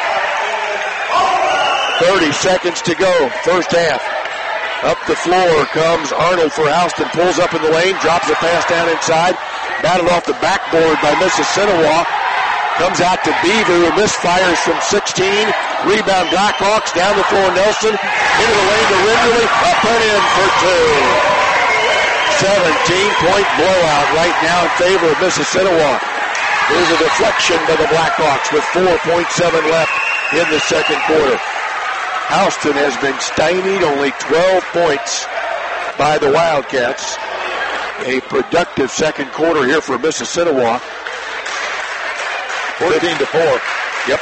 30 seconds to go, first half. Up the floor comes Arnold for Houston, pulls up in the lane, drops a pass down inside, batted off the backboard by Mississinewa. Comes out to Beaver, who misfires from 16. Rebound Blackhawks, down the floor Nelson. Into the lane to Rinderly, up and in for 2. 17-point blowout right now in favor of Mississinawa. There's a deflection by the Blackhawks with 4.7 left in the second quarter. Houston has been stymied, only 12 points by the Wildcats. A productive second quarter here for Mississinawa. 14-4. Yep.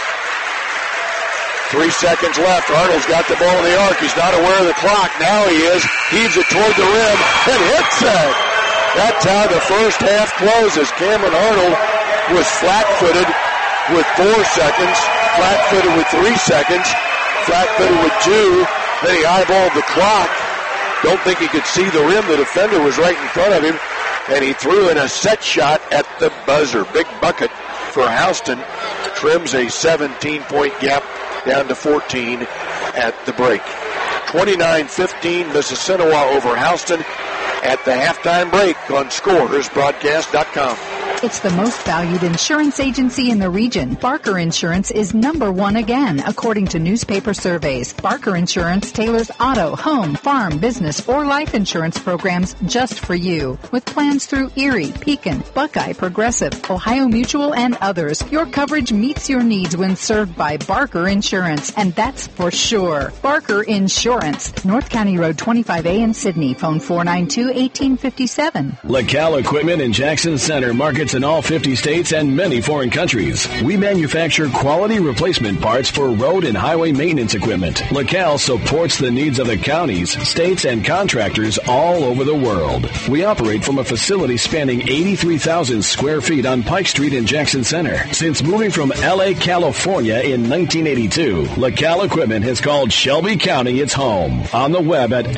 3 seconds left. Arnold's got the ball in the arc. He's not aware of the clock. Now he is. Heaves it toward the rim and hits it. That's how the first half closes. Cameron Arnold was flat-footed with 4 seconds, flat-footed with 3 seconds, flat-footed with 2. Then he eyeballed the clock. Don't think he could see the rim. The defender was right in front of him, and he threw in a set shot at the buzzer. Big bucket for Houston. Trims a 17-point gap down to 14 at the break. 29-15, Mississinawa over Houston at the halftime break on ScoresBroadcast.com. It's the most valued insurance agency in the region. Barker Insurance is #1 again, according to newspaper surveys. Barker Insurance tailors auto, home, farm, business, or life insurance programs just for you. With plans through Erie, Pekin, Buckeye, Progressive, Ohio Mutual, and others, your coverage meets your needs when served by Barker Insurance, and that's for sure. Barker Insurance, North County Road 25A in Sydney. Phone 492-1857. LaCal Equipment in Jackson Center markets in all 50 states and many foreign countries. We manufacture quality replacement parts for road and highway maintenance equipment. LaCal supports the needs of the counties, states, and contractors all over the world. We operate from a facility spanning 83,000 square feet on Pike Street in Jackson Center. Since moving from L.A., California in 1982, LaCal Equipment has called Shelby County its home. On the web at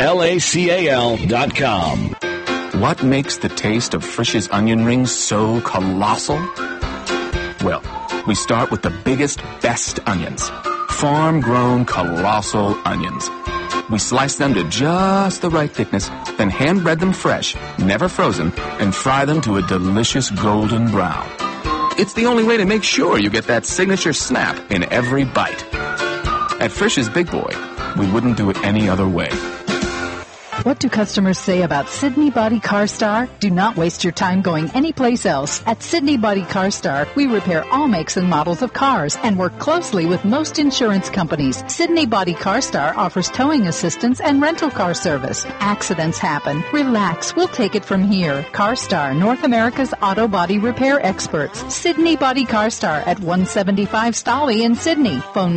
lacal.com. What makes the taste of Frisch's onion rings so colossal? Well, we start with the biggest, best onions. Farm-grown colossal onions. We slice them to just the right thickness, then hand-bread them fresh, never frozen, and fry them to a delicious golden brown. It's the only way to make sure you get that signature snap in every bite. At Frisch's Big Boy, we wouldn't do it any other way. What do customers say about Sydney Body Car Star? Do not waste your time going anyplace else. At Sydney Body Car Star, we repair all makes and models of cars and work closely with most insurance companies. Sydney Body Car Star offers towing assistance and rental car service. Accidents happen. Relax. We'll take it from here. Car Star, North America's auto body repair experts. Sydney Body Car Star at 175 Stolly in Sydney. Phone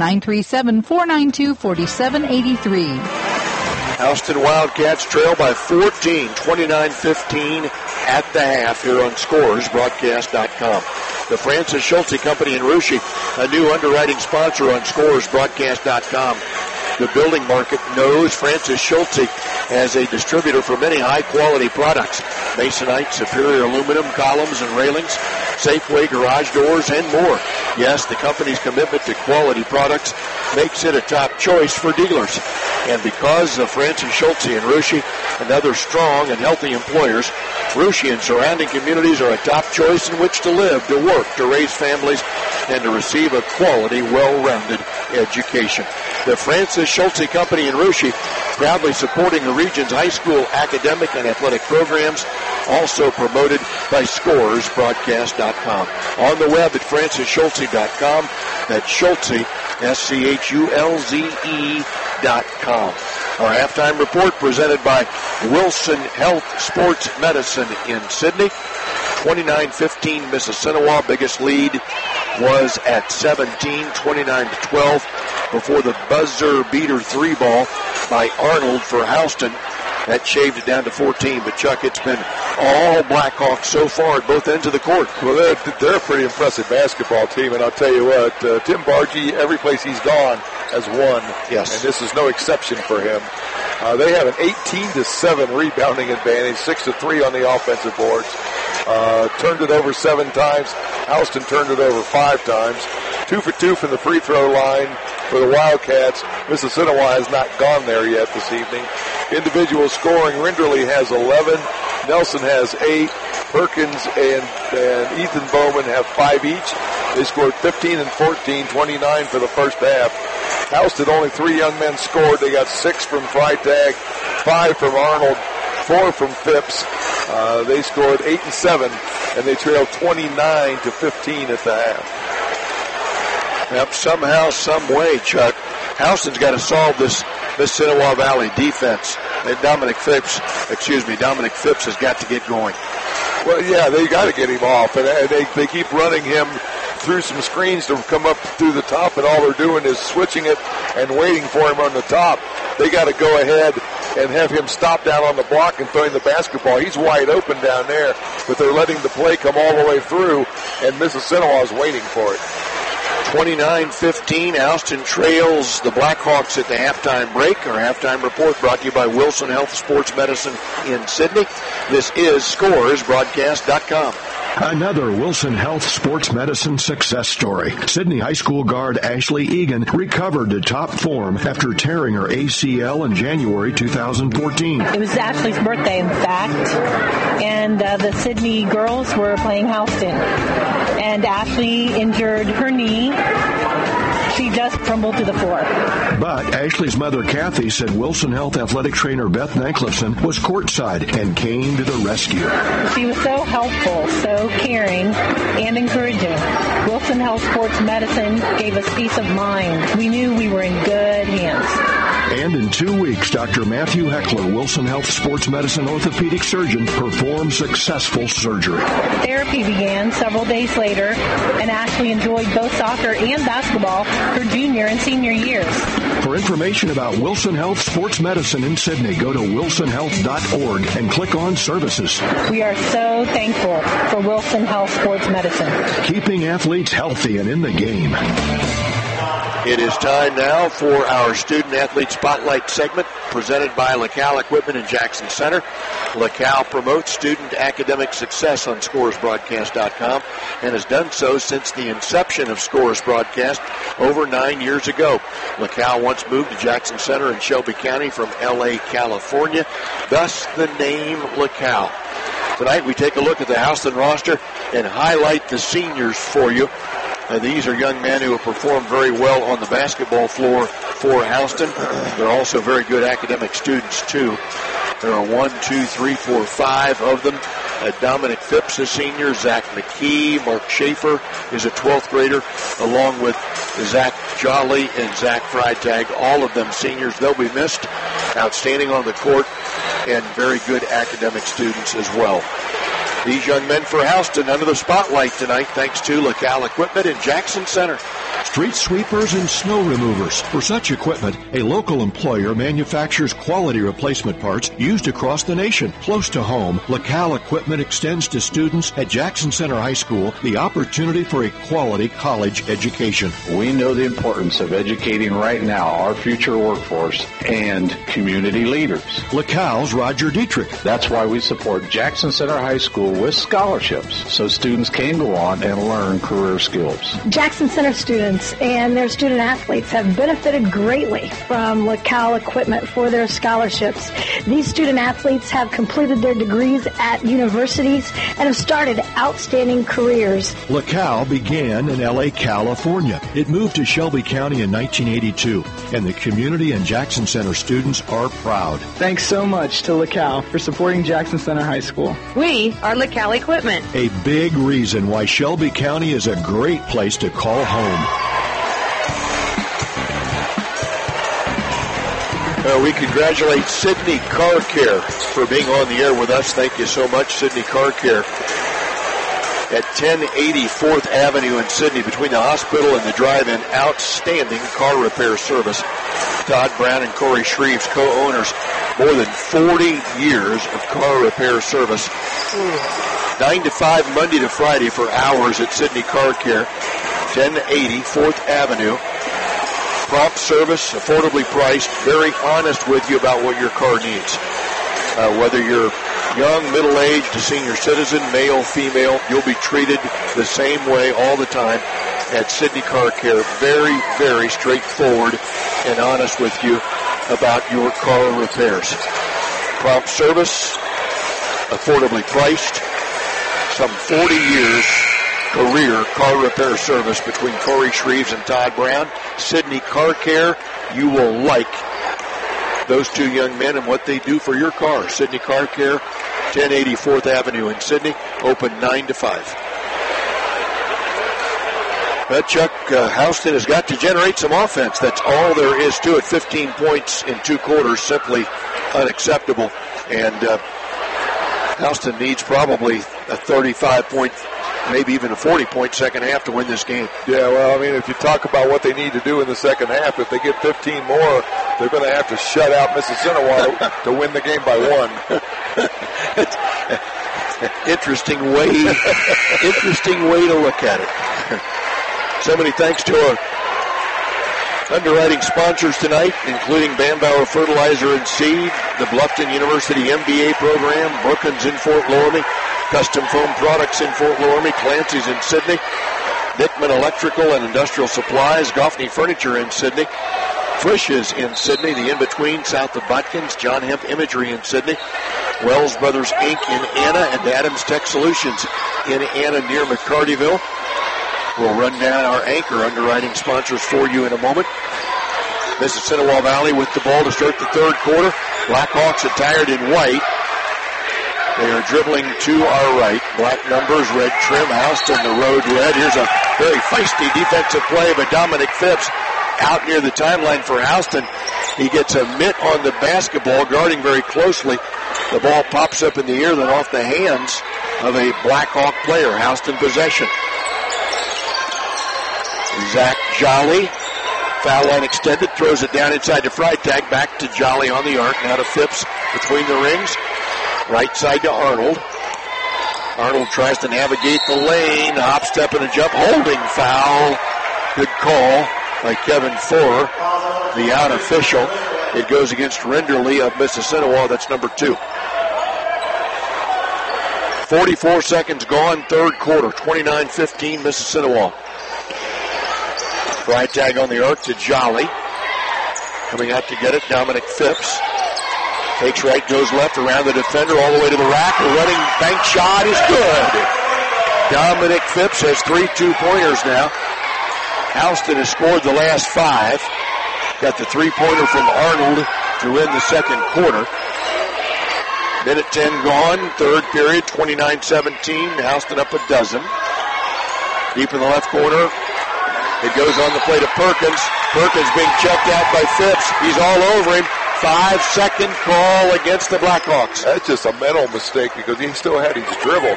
937-492-4783. Houston Wildcats trail by 14, 29-15 at the half here on ScoresBroadcast.com. The Francis Schulte Company in Russia, a new underwriting sponsor on ScoresBroadcast.com. The building market knows Francis Schulte as a distributor for many high-quality products. Masonite, Superior Aluminum, columns and railings, Safeway garage doors, and more. Yes, the company's commitment to quality products makes it a top choice for dealers. And because of Francis Schulte and Russia and other strong and healthy employers, Russia and surrounding communities are a top choice in which to live, to work, to raise families, and to receive a quality, well-rounded education. The Francis Schulte Company in Russia, proudly supporting the region's high school academic and athletic programs, also promoted by ScoresBroadcast.com. On the web at francisschulte.com. That's Schulte, SCHULZE.com. Our halftime report presented by Wilson Health Sports Medicine in Sydney. 29-15 Mississinawa. Biggest lead was at 17, 29-12 before the buzzer beater 3-ball by Arnold for Houston. That shaved it down to 14, but Chuck, it's been all Blackhawks so far at both ends of the court. Well, they're a pretty impressive basketball team, and I'll tell you what, Tim Bargy, every place he's gone, has won. Yes. And this is no exception for him. They have an 18-7 rebounding advantage, 6-3 on the offensive boards. Turned it over 7 times. Houston turned it over 5 times. 2 for 2 from the free throw line for the Wildcats. Mississinawa has not gone there yet this evening. Individual scoring, Rinderly has 11. Nelson has 8. Perkins and Ethan Bowman have 5 each. They scored 15 and 14, 29 for the first half. Houston, only 3 young men scored. They got 6 from Freitag, 5 from Arnold, 4 from Phipps. They scored 8 and 7, and they trailed 29 to 15 at the half. Yep, somehow, some way, Chuck, Houston's got to solve this Mississinewa Valley defense. And Dominic Phipps has got to get going. Well, yeah, they got to get him off, and they keep running him through some screens to come up through the top, and all they're doing is switching it and waiting for him on the top. They got to go ahead and have him stop down on the block and throwing the basketball. He's wide open down there, but they're letting the play come all the way through, and Mississinewa is waiting for it. 29-15, Houston trails the Blackhawks at the halftime break. Our halftime report brought to you by Wilson Health Sports Medicine in Sydney. This is ScoresBroadcast.com. Another Wilson Health Sports Medicine success story. Sydney High School guard Ashley Egan recovered to top form after tearing her ACL in January 2014. It was Ashley's birthday, in fact, and the Sydney girls were playing Houston. And Ashley injured her knee. She just crumbled to the floor. But Ashley's mother, Kathy, said Wilson Health athletic trainer Beth Nanklifson was courtside and came to the rescue. She was so helpful, so caring, and encouraging. Wilson Health Sports Medicine gave us peace of mind. We knew we were in good hands. And in 2 weeks, Dr. Matthew Heckler, Wilson Health Sports Medicine orthopedic surgeon, performed successful surgery. Therapy began several days later, and Ashley enjoyed both soccer and basketball her junior and senior years. For information about Wilson Health Sports Medicine in Sydney, go to wilsonhealth.org and click on services. We are so thankful for Wilson Health Sports Medicine. Keeping athletes healthy and in the game. It is time now for our Student Athlete Spotlight segment presented by LaCal Equipment in Jackson Center. LaCal promotes student academic success on ScoresBroadcast.com and has done so since the inception of Scores Broadcast over 9 years ago. LaCal once moved to Jackson Center in Shelby County from L.A., California, thus the name LaCal. Tonight we take a look at the Houston roster and highlight the seniors for you. These are young men who have performed very well on the basketball floor for Houston. They're also very good academic students, too. There are 5 of them. Dominic Phipps, a senior. Zach McKee. Mark Schaefer is a 12th grader, along with Zach Jolly and Zach Freitag, all of them seniors. They'll be missed. Outstanding on the court and very good academic students as well. These young men for Houston under the spotlight tonight, thanks to LaCal Equipment in Jackson Center. Street sweepers and snow removers. For such equipment, a local employer manufactures quality replacement parts used across the nation. Close to home, LaCal Equipment extends to students at Jackson Center High School the opportunity for a quality college education. We know the importance of educating right now our future workforce and community leaders. LaCal's Roger Dietrich. That's why we support Jackson Center High School with scholarships so students can go on and learn career skills. Jackson Center students and their student athletes have benefited greatly from LaCal Equipment for their scholarships. These student athletes have completed their degrees at universities and have started outstanding careers. LaCal began in L.A., California. It moved to Shelby County in 1982, and the community and Jackson Center students are proud. Thanks so much to LaCal for supporting Jackson Center High School. We are LaCal Equipment. A big reason why Shelby County is a great place to call home. We congratulate Sydney Car Care for being on the air with us. Thank you so much, Sydney Car Care. At 1080 4th Avenue in Sydney, between the hospital and the drive-in, outstanding car repair service. Todd Brown and Corey Shreves, co-owners, more than 40 years of car repair service. 9 to 5, Monday to Friday for hours at Sydney Car Care, 1080 4th Avenue. Prompt service, affordably priced, very honest with you about what your car needs. Whether you're young, middle-aged, a senior citizen, male, female, you'll be treated the same way all the time at Sydney Car Care. Very, very straightforward and honest with you about your car repairs. Prompt service, affordably priced, some 40 years career car repair service between Corey Shreves and Todd Brown. Sidney Car Care, you will like those two young men and what they do for your car. Sidney Car Care, 1080 4th Avenue in Sidney, open 9 to 5. But Chuck, Houston has got to generate some offense. That's all there is to it. 15 points in 2 quarters, simply unacceptable. And Houston needs probably a 35-point, maybe even a 40-point second half to win this game. Yeah, well, I mean, if you talk about what they need to do in the second half, if they get 15 more, they're going to have to shut out Mississinawa to win the game by 1. Interesting way to look at it. So many thanks to our underwriting sponsors tonight, including Bambauer Fertilizer and Seed, the Bluffton University MBA program, Brookins in Fort Loramie, Custom Foam Products in Fort Loramie, Clancy's in Sidney, Dickman Electrical and Industrial Supplies, Goffney Furniture in Sidney, Frisch's in Sidney, the In-Between south of Botkins, John Hemp Imagery in Sidney, Wells Brothers Inc. in Anna, and Adams Tech Solutions in Anna near McCartyville. We'll run down our anchor underwriting sponsors for you in a moment. Mississinawa Valley with the ball to start the third quarter. Blackhawks attired in white. They are dribbling to our right. Black numbers, red trim, Houston, the road red. Here's a very feisty defensive play by Dominic Phipps out near the timeline for Houston. He gets a mitt on the basketball, guarding very closely. The ball pops up in the air, then off the hands of a Blackhawk player. Houston possession. Zach Jolly, foul line extended, throws it down inside to Freitag, back to Jolly on the arc, now to Phipps between the rings, right side to Arnold. Arnold tries to navigate the lane, hop, step, and a jump, holding foul. Good call by Kevin Forer, the out official. It goes against Renderly of Mississinawa, that's number 2. 44 seconds gone, third quarter, 29-15 Mississinawa. Freitag on the arc to Jolly. Coming out to get it, Dominic Phipps. Takes right, goes left, around the defender, all the way to the rack. The running bank shot is good. Dominic Phipps has 3 2-pointers now. Houston has scored the last 5. Got the 3-pointer from Arnold to end the second quarter. Minute 10 gone, third period, 29-17. Houston up a dozen. Deep in the left corner. It goes on the play to Perkins. Perkins being checked out by Phipps. He's all over him. 5-second call against the Blackhawks. That's just a mental mistake because he still had his dribble.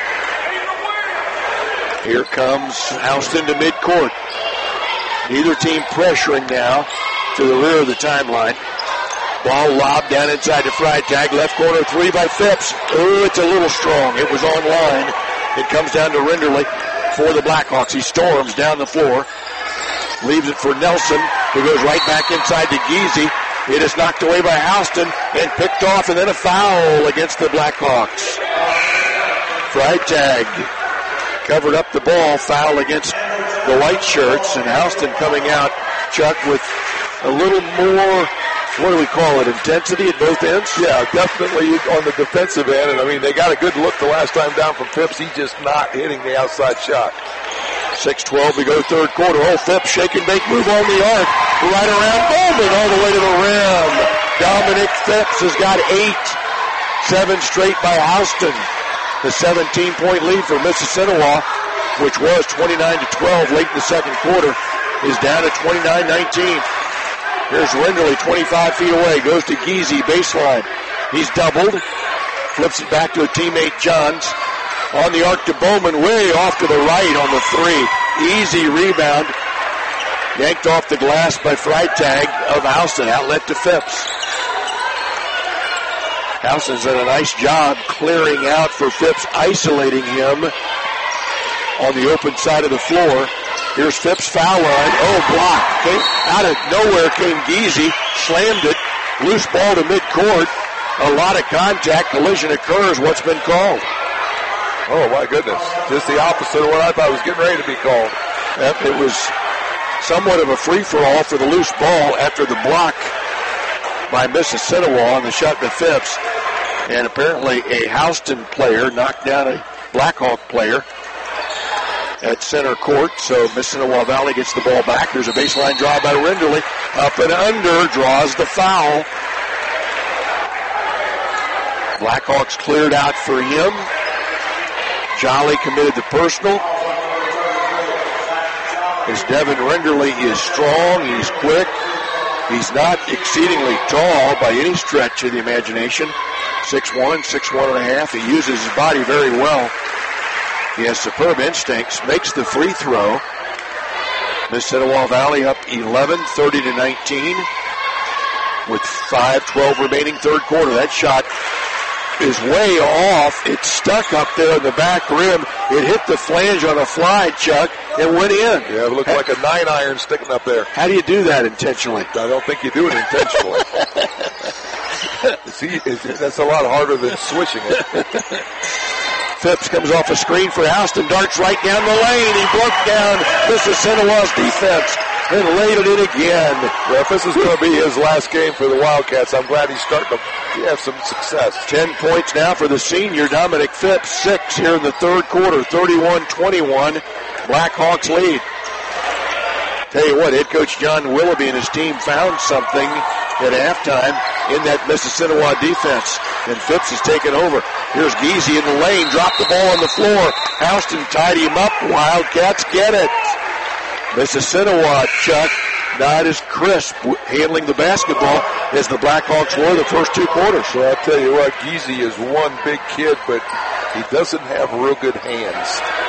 Here comes Houston to midcourt. Neither team pressuring now to the rear of the timeline. Ball lobbed down inside to Freitag. Left corner 3 by Phipps. Oh, it's a little strong. It was on line. It comes down to Renderly for the Blackhawks. He storms down the floor. Leaves it for Nelson, who goes right back inside to Giese. It is knocked away by Houston and picked off, and then a foul against the Blackhawks. Freitag covered up the ball, foul against the white shirts, and Houston coming out, Chuck, with a little more, what do we call it, intensity at both ends? Yeah, definitely on the defensive end, and I mean, they got a good look the last time down from Phipps. He's just not hitting the outside shot. 6:12 to go, third quarter. Oh, Phipps, shake and bake move on the arc. Right around Bowman, all the way to the rim. Dominic Phipps has got 8. 7 straight by Houston. The 17-point lead for Mississinawa, which was 29-12 late in the second quarter, is down to 29-19. Here's Renderly, 25 feet away, goes to Giese, baseline. He's doubled, flips it back to a teammate, Johns. On the arc to Bowman, way off to the right on the 3. Easy rebound. Yanked off the glass by Freitag of Houston. Outlet to Phipps. Houston's done a nice job clearing out for Phipps, isolating him on the open side of the floor. Here's Phipps, foul line. Oh, block. Out of nowhere came Giese. Slammed it. Loose ball to midcourt. A lot of contact. Collision occurs. What's been called? Oh, my goodness. Just the opposite of what I thought was getting ready to be called. It was somewhat of a free-for-all for the loose ball after the block by Mississinawa on the shot to Phipps. And apparently a Houston player knocked down a Blackhawk player at center court. So Mississinawa Valley gets the ball back. There's a baseline drive by Renderly. Up and under, draws the foul. Blackhawks cleared out for him. Jolly committed the personal. As Devin Renderly is strong, he's quick. He's not exceedingly tall by any stretch of the imagination. 6'1", 6'1.5". He uses his body very well. He has superb instincts, makes the free throw. Mississinawa Valley up 11, 30-19 with 5:12 remaining third quarter. That shot is way off. It's stuck up there in the back rim. It hit the flange on a fly, Chuck, and went in. Yeah, it looked like a 9-iron sticking up there. How do you do that intentionally? I don't think you do it intentionally. See, that's a lot harder than swishing it. Phipps comes off a screen for Houston, darts right down the lane. He broke down Mississinawa's defense and laid it in again. Well, if this is going to be his last game for the Wildcats, I'm glad he's starting to have some success. 10 points now for the senior Dominic Phipps. 6 here in the third quarter. 31-21. Blackhawks lead. Tell you what, head coach John Willoughby and his team found something at halftime in that Mississinawa defense. And Phipps has taken over. Here's Geezy in the lane. Dropped the ball on the floor. Houston tied him up. Wildcats get it. Mississinawa, Chuck, not as crisp handling the basketball as the Blackhawks were the first two quarters. Well, I'll tell you what, Geezy is one big kid, but he doesn't have real good hands.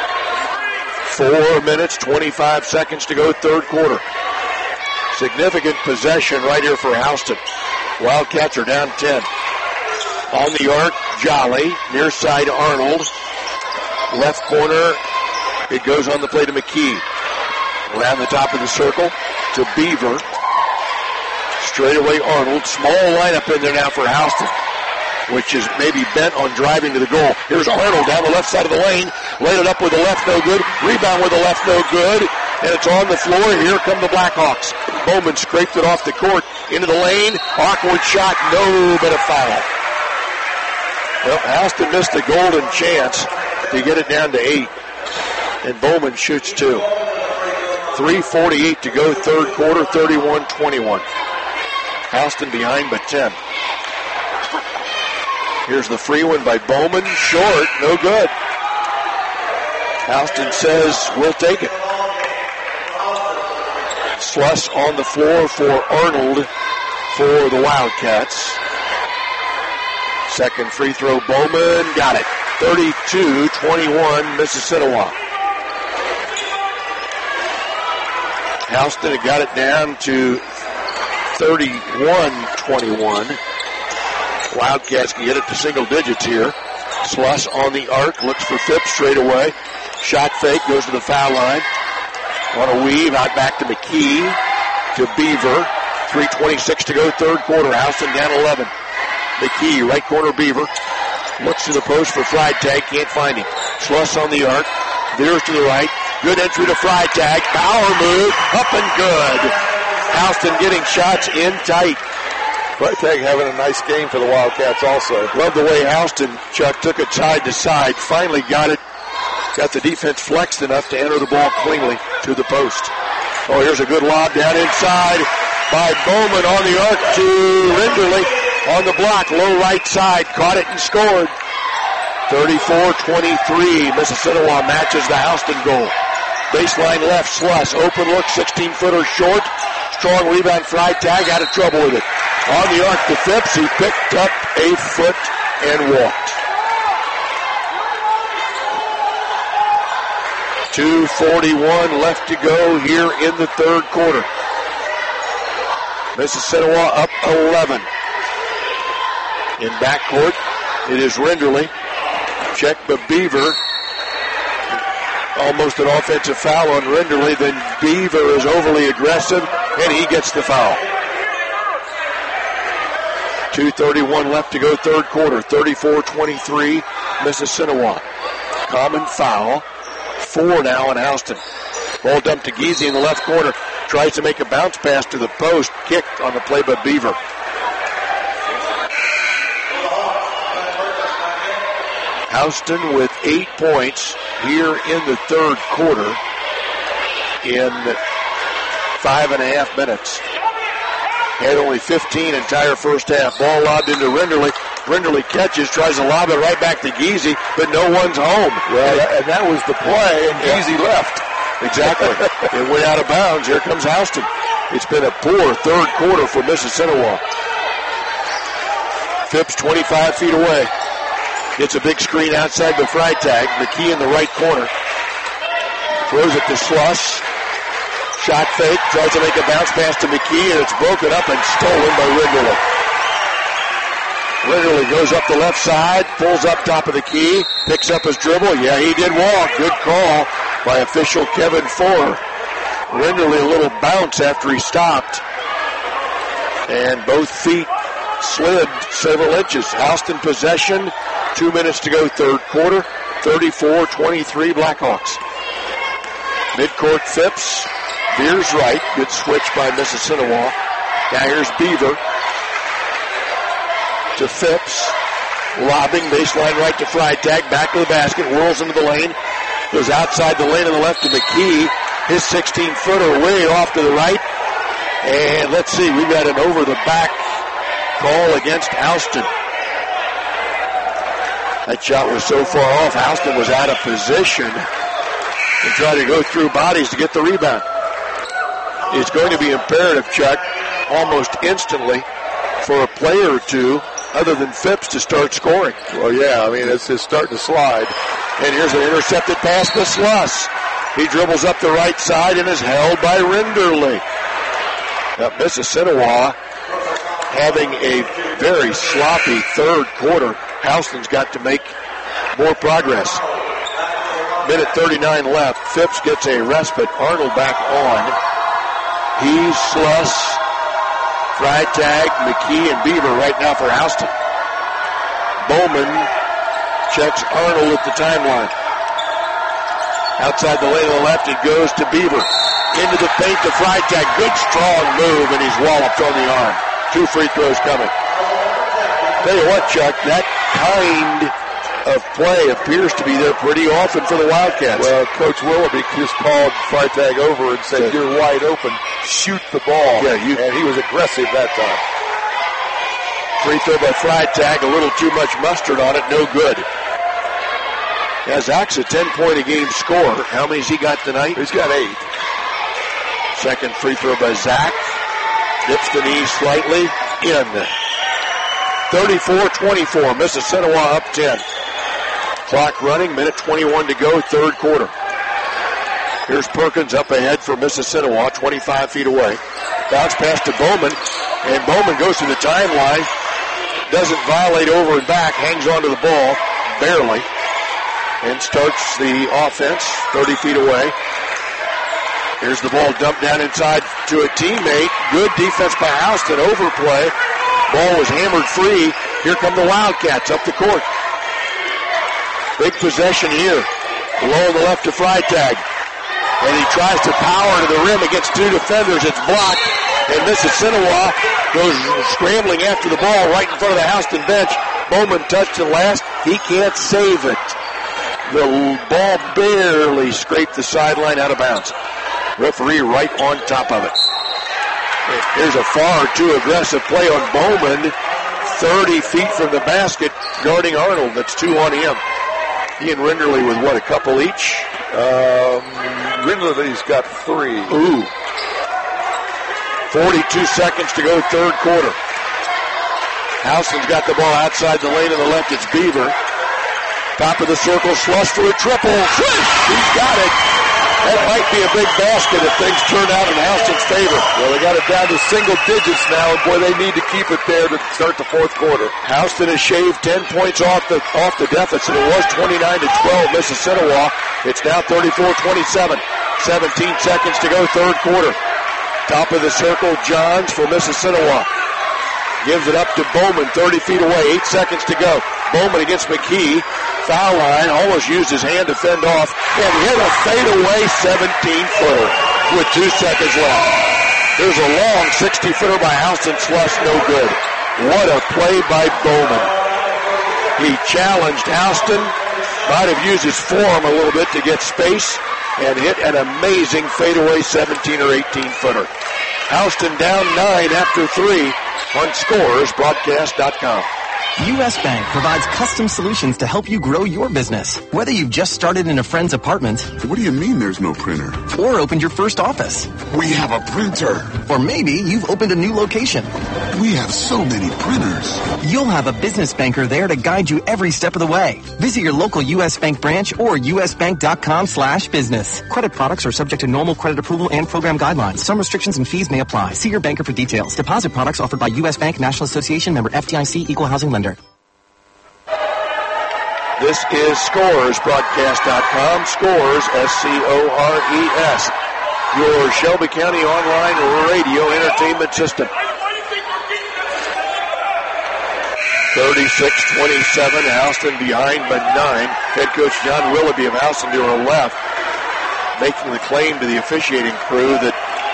4 minutes, 25 seconds to go, third quarter. Significant possession right here for Houston. Wildcats are down 10. On the arc, Jolly. Near side, Arnold. Left corner, it goes on the play to McKee. Around the top of the circle to Beaver. Straight away, Arnold. Small lineup in there now for Houston, which is maybe bent on driving to the goal. Here's Arnold down the left side of the lane. Laid it up with the left, no good. Rebound with the left, no good. And it's on the floor. Here come the Blackhawks. Bowman scraped it off the court. Into the lane. Awkward shot. No, but a foul. Well, Houston missed a golden chance to get it down to 8. And Bowman shoots 2. 3:48 to go, third quarter, 31-21. Houston behind by 10. Here's the free one by Bowman. Short, no good. Houston says, we'll take it. Sluss on the floor for Arnold for the Wildcats. Second free throw, Bowman got it. 32-21, Mississinawa. Houston had got it down to 31-21. Wildcats can get it to single digits here. Sluss on the arc, looks for Phipps straight away. Shot fake, goes to the foul line. On a weave, out back to McKee, to Beaver. 3:26 to go, third quarter. Houston down 11. McKee, right corner Beaver. Looks to the post for Freitag, can't find him. Sluss on the arc, veers to the right. Good entry to Freitag. Power move, up and good. Houston getting shots in tight. Freitag having a nice game for the Wildcats also. Love the way Houston, Chuck, took it side to side. Finally got it. Got the defense flexed enough to enter the ball cleanly to the post. Oh, here's a good lob down inside by Bowman on the arc to Renderly. On the block, low right side. Caught it and scored. 34-23. Mississinawa matches the Houston goal. Baseline left, Sluss. Open look, 16-footer short. Strong rebound, Freitag out of trouble with it. On the arc to Phipps. He picked up a foot and walked. 2:41 left to go here in the third quarter. Mississinawa up 11. In backcourt, it is Renderly. Check by Beaver. Almost an offensive foul on Renderly. Then Beaver is overly aggressive, and he gets the foul. 2:31 left to go, third quarter. 34-23, Mississinawa. Common foul. 4 now in Houston. Ball dumped to Geezy in the left corner. Tries to make a bounce pass to the post. Kicked on the play by Beaver. Houston with 8 points here in the third quarter in 5.5 minutes. Had only 15 entire first half. Ball lobbed into Rinderle. Rinderle catches, tries to lob it right back to Giese, but no one's home. Well, and that was the play, and Giese left. Exactly. It went out of bounds. Here comes Houston. It's been a poor third quarter for Mississinawa. Phipps 25 feet away. Gets a big screen outside the Freitag. McKee in the right corner. Throws it to Sluss. Shot fake. Tries to make a bounce pass to McKee, and it's broken up and stolen by Rinderle. Rinderle goes up the left side, pulls up top of the key, picks up his dribble. Yeah, he did walk. Good call by official Kevin Forer. Rinderle a little bounce after he stopped. And both feet slid several inches. Houston possession. 2 minutes to go third quarter. 34-23 Blackhawks. Midcourt Phipps. Veers right. Good switch by Mississinawa. Now here's Beaver. To Phipps. Lobbing. Baseline right to Freitag. Back to the basket. Whirls into the lane. Goes outside the lane on the left to McKee. His 16-footer way off to the right. And let's see. We've got an over-the-back call against Houston. That shot was so far off. Houston was out of position and tried to go through bodies to get the rebound. It's going to be imperative, Chuck, almost instantly for a player or two other than Phipps to start scoring. Well, yeah, I mean, it's starting to slide. And here's an intercepted pass to Sluss. He dribbles up the right side and is held by Rinderle. Now, Mississinawa having a very sloppy third quarter. Houston's got to make more progress. Minute 39 left. Phipps gets a respite. Arnold back on. He's Sluss, Freitag, McKee, and Beaver right now for Houston. Bowman checks Arnold at the timeline. Outside the lane on the left, it goes to Beaver. Into the paint to Freitag. Good strong move, and he's walloped on the arm. 2 free throws coming. Tell you what, Chuck, that kind of play appears to be there pretty often for the Wildcats. Well, Coach Willoughby just called Freitag over and said, "You're wide open. Shoot the ball." Yeah, and he was aggressive that time. Free throw by Freitag, a little too much mustard on it, no good. Yeah, Zach's a 10-point-a-game scorer. How many's he got tonight? He's got 8. Second free throw by Zach. Dips the knee slightly. In. 34-24. Mississinawa up 10. Clock running. Minute 21 to go. Third quarter. Here's Perkins up ahead for Mississinawa. 25 feet away. Bounce pass to Bowman. And Bowman goes to the timeline. Doesn't violate over and back. Hangs onto the ball. Barely. And starts the offense 30 feet away. Here's the ball dumped down inside to a teammate. Good defense by Houston. Overplay. Ball was hammered free. Here come the Wildcats up the court. Big possession here. Low on the left to Freitag. And he tries to power to the rim against 2 defenders. It's blocked. And Mississinawa goes scrambling after the ball right in front of the Houston bench. Bowman touched it last. He can't save it. The ball barely scraped the sideline out of bounds. Referee right on top of it. Here's a far too aggressive play on Bowman. 30 feet from the basket, guarding Arnold. That's 2 on him. He and Rinderle with what, a couple each? Rinderle's got 3. Ooh. 42 seconds to go third quarter. Houston's got the ball outside the lane on the left. It's Beaver. Top of the circle, Sluss for a triple. He's got it. That might be a big basket if things turn out in Houston's favor. Well, they got it down to single digits now. Boy, they need to keep it there to start the fourth quarter. Houston has shaved 10 points off the deficit. It was 29-12 Mississinawa. It's now 34-27. 17 seconds to go third quarter. Top of the circle, Johns for Mississinawa. Gives it up to Bowman, 30 feet away. 8 seconds to go. Bowman against McKee. Foul line, almost used his hand to fend off, and hit a fadeaway 17-footer with 2 seconds left. There's a long 60-footer by Houston. Sluss, no good. What a play by Bowman. He challenged Houston, Might have used his forearm a little bit to get space and hit an amazing fadeaway 17 or 18-footer. Houston down 9 after 3 on ScoresBroadcast.com. U.S. Bank provides custom solutions to help you grow your business. Whether you've just started in a friend's apartment. What do you mean there's no printer? Or opened your first office. We have a printer. Or maybe you've opened a new location. We have so many printers. You'll have a business banker there to guide you every step of the way. Visit your local U.S. Bank branch or usbank.com/business. Credit products are subject to normal credit approval and program guidelines. Some restrictions and fees may apply. See your banker for details. Deposit products offered by U.S. Bank, National Association, member FDIC, Equal Housing Lender. This is ScoresBroadcast.com. Scores, S-C-O-R-E-S. Your Shelby County online radio entertainment system. 36-27, Houston behind by 9. Head coach John Willoughby of Houston to her left, making the claim to the officiating crew that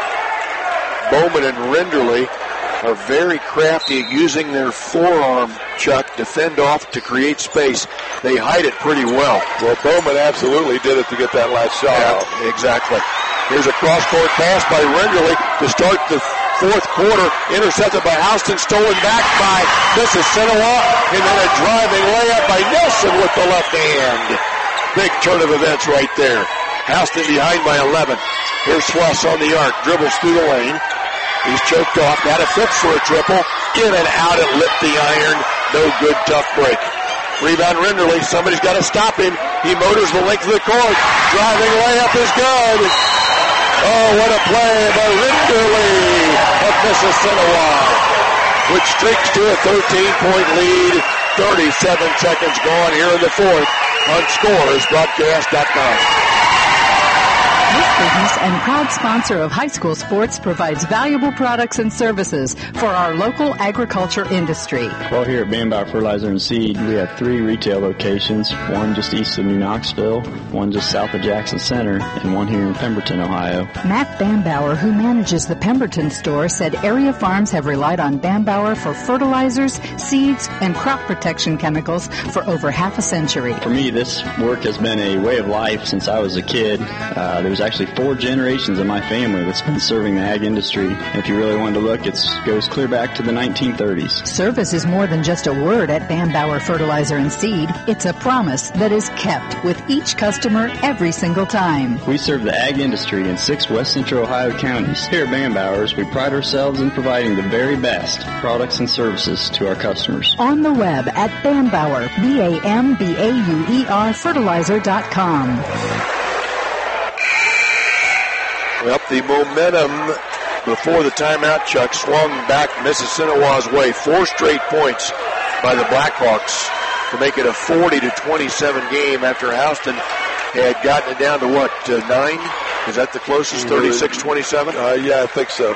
Bowman and Renderly are very crafty at using their forearm, Chuck, to fend off to create space. They hide it pretty well. Well, Bowman absolutely did it to get that last shot out. Exactly. Here's a cross-court pass by Renderly to start the fourth quarter. Intercepted by Houston, stolen back by Mississinawa, and then a driving layup by Nelson with the left hand. Big turn of events right there. Houston behind by 11. Here's Sluss on the arc, dribbles through the lane. He's choked off, got a fix for a triple. In and out, it lit the iron. No good, tough break. Rebound Renderly, somebody's got to stop him. He motors the length of the court. Driving layup is good. Oh, what a play by Renderly of Mississinawa, which streaks to a 13-point lead. 37 seconds gone here in the fourth on ScoresBroadcast.com. This business and proud sponsor of high school sports provides valuable products and services for our local agriculture industry. Well, here at Bambauer Fertilizer and Seed, we have 3 retail locations, one just east of New Knoxville, one just south of Jackson Center, and one here in Pemberton, Ohio. Matt Bambauer, who manages the Pemberton store, said area farms have relied on Bambauer for fertilizers, seeds, and crop protection chemicals for over half a century. For me, this work has been a way of life since I was a kid. There's actually 4 generations of my family that's been serving the ag industry. And if you really wanted to look, it goes clear back to the 1930s. Service is more than just a word at Bambauer Fertilizer and Seed. It's a promise that is kept with each customer every single time. We serve the ag industry in 6 West Central Ohio counties. Here at Bambauer's, we pride ourselves in providing the very best products and services to our customers. On the web at Bambauer, B-A-M-B-A-U-E-R, fertilizer.com. Well, the momentum before the timeout, Chuck, swung back Mississinawa's way. 4 straight points by the Blackhawks to make it a 40-27 game after Houston had gotten it down to, 9? Is that the closest, 36-27? Yeah, I think so.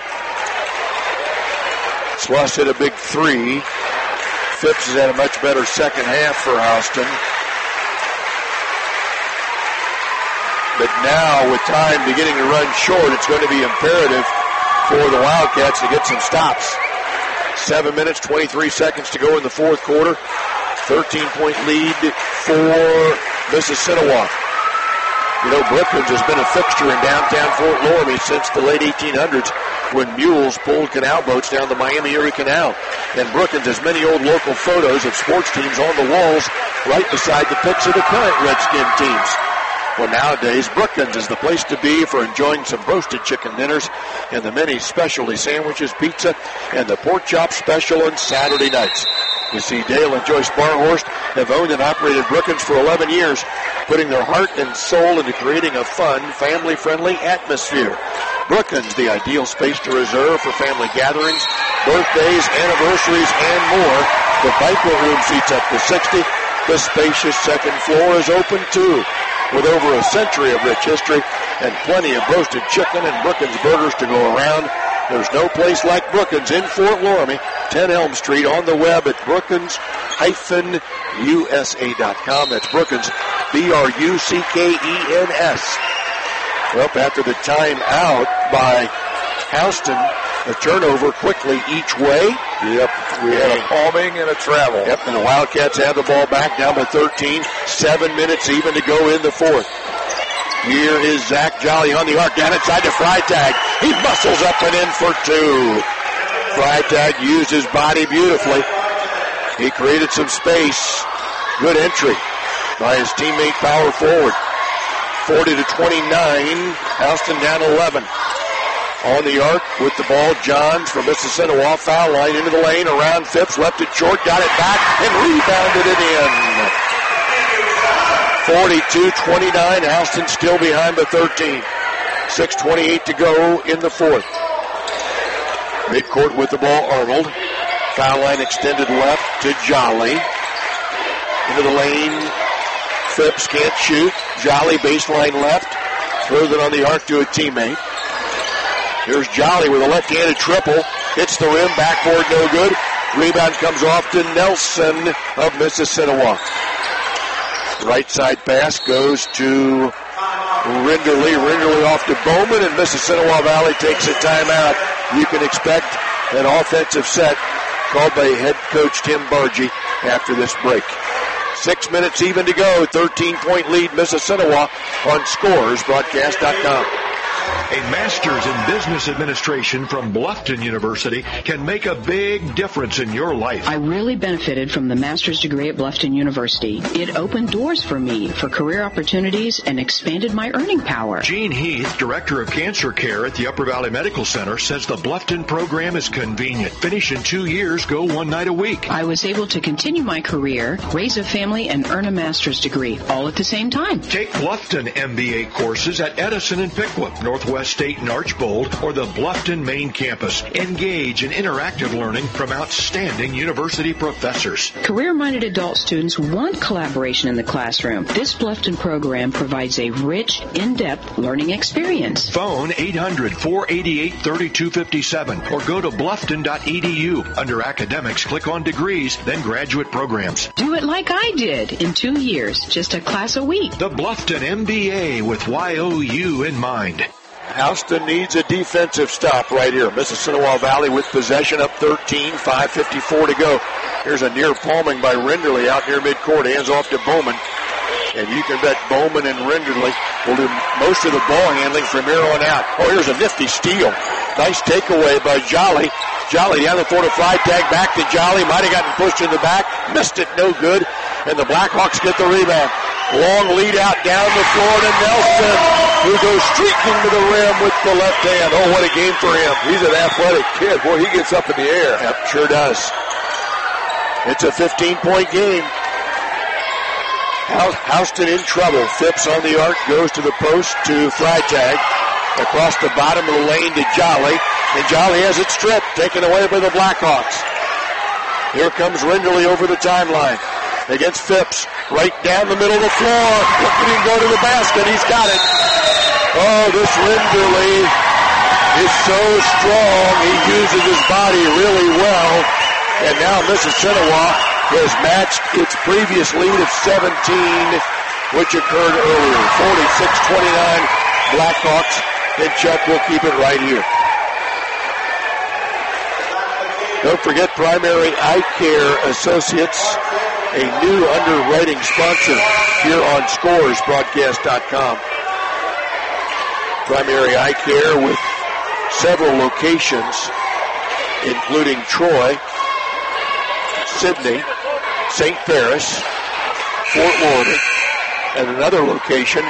Sluss hit a big 3. Phipps has had a much better second half for Houston. But now, with time beginning to run short, it's going to be imperative for the Wildcats to get some stops. 7 minutes, 23 seconds to go in the fourth quarter. 13-point lead for Mississinawa. You know, Brooklands has been a fixture in downtown Fort Loramie since the late 1800s when mules pulled canal boats down the Miami-Erie Canal. And Brooklands has many old local photos of sports teams on the walls right beside the pics of the current Redskin teams. Well, nowadays, Brooklands is the place to be for enjoying some roasted chicken dinners and the many specialty sandwiches, pizza, and the pork chop special on Saturday nights. You see, Dale and Joyce Barhorst have owned and operated Brooklands for 11 years, putting their heart and soul into creating a fun, family-friendly atmosphere. Brooklands, the ideal space to reserve for family gatherings, birthdays, anniversaries, and more. The banquet room seats up to 60. The spacious second floor is open, too, with over a century of rich history and plenty of roasted chicken and Brooklands burgers to go around. There's no place like Brooklands in Fort Loramie, 10 Elm Street, on the web at Brooklands-USA.com. That's Brooklands, B-R-U-C-K-E-N-S. Well, after the timeout by Houston, A turnover quickly each way. Yep, we had a palming and a travel. Yep, and the Wildcats have the ball back down by 13. 7 minutes even to go in the fourth. Here is Zach Jolly on the arc, down inside to Freitag. He muscles up and in for two. Freitag used his body beautifully. He created some space. Good entry by his teammate, power forward. 40-29, Houston down 11. On the arc with the ball, Johns from Mississinawa, foul line into the lane, around Phipps, left it short, got it back, and rebounded it in. 42-29, Houston still behind by 13. 6:28 to go in the fourth. Midcourt with the ball, Arnold. Foul line extended left to Jolly. Into the lane, Phipps can't shoot. Jolly baseline left, throws it on the arc to a teammate. Here's Jolly with a left-handed triple. Hits the rim, backboard no good. Rebound comes off to Nelson of Mississinawa. Right side pass goes to Rinderly. Rinderly off to Bowman, and Mississinawa Valley takes a timeout. You can expect an offensive set called by head coach Tim Bargy after this break. 6 minutes even to go. 13-point lead Mississinawa on scoresbroadcast.com. A master's in business administration from Bluffton University can make a big difference in your life. I really benefited from the master's degree at Bluffton University. It opened doors for me for career opportunities and expanded my earning power. Gene Heath, Director of Cancer Care at the Upper Valley Medical Center, says the Bluffton program is convenient. Finish in 2 years, go 1 night a week. I was able to continue my career, raise a family, and earn a master's degree, all at the same time. Take Bluffton MBA courses at Edison and Pickwick, Northwest State and Archbold, or the Bluffton main campus. Engage in interactive learning from outstanding university professors. Career-minded adult students want collaboration in the classroom. This Bluffton program provides a rich, in-depth learning experience. Phone 800-488-3257 or go to bluffton.edu. Under academics, click on degrees, then graduate programs. Do it like I did in 2 years, just a class a week. The Bluffton MBA with YOU in mind. Houston needs a defensive stop right here. Mississinawa Valley with possession up 13, 5:54 to go. Here's a near palming by Rinderly out near midcourt. Hands off to Bowman. And you can bet Bowman and Rinderly will do most of the ball handling from here on out. Oh, here's a nifty steal. Nice takeaway by Jolly. Jolly down the floor to Freitag, back to Jolly. Might have gotten pushed in the back. Missed it, no good. And the Blackhawks get the rebound. Long lead out down the floor to Nelson, who goes streaking to the rim with the left hand. Oh, what a game for him. He's an athletic kid. Boy, he gets up in the air. Yep, sure does. It's a 15-point game. Houston in trouble. Phipps on the arc, goes to the post to Freitag. Across the bottom of the lane to Jolly. And Jolly has it stripped, taken away by the Blackhawks. Here comes Rinderly over the timeline against Phipps. Right down the middle of the floor. Look at him go to the basket. He's got it. Oh, this Rinderly is so strong. He uses his body really well. And now Mississinawa has matched its previous lead of 17, which occurred earlier. 46-29 Blackhawks. And Chuck will keep it right here. Don't forget Primary Eye Care Associates, a new underwriting sponsor here on scoresbroadcast.com. Primary Eye Care with several locations, including Troy, Sidney, St. Paris, Fort Lauderdale, and another location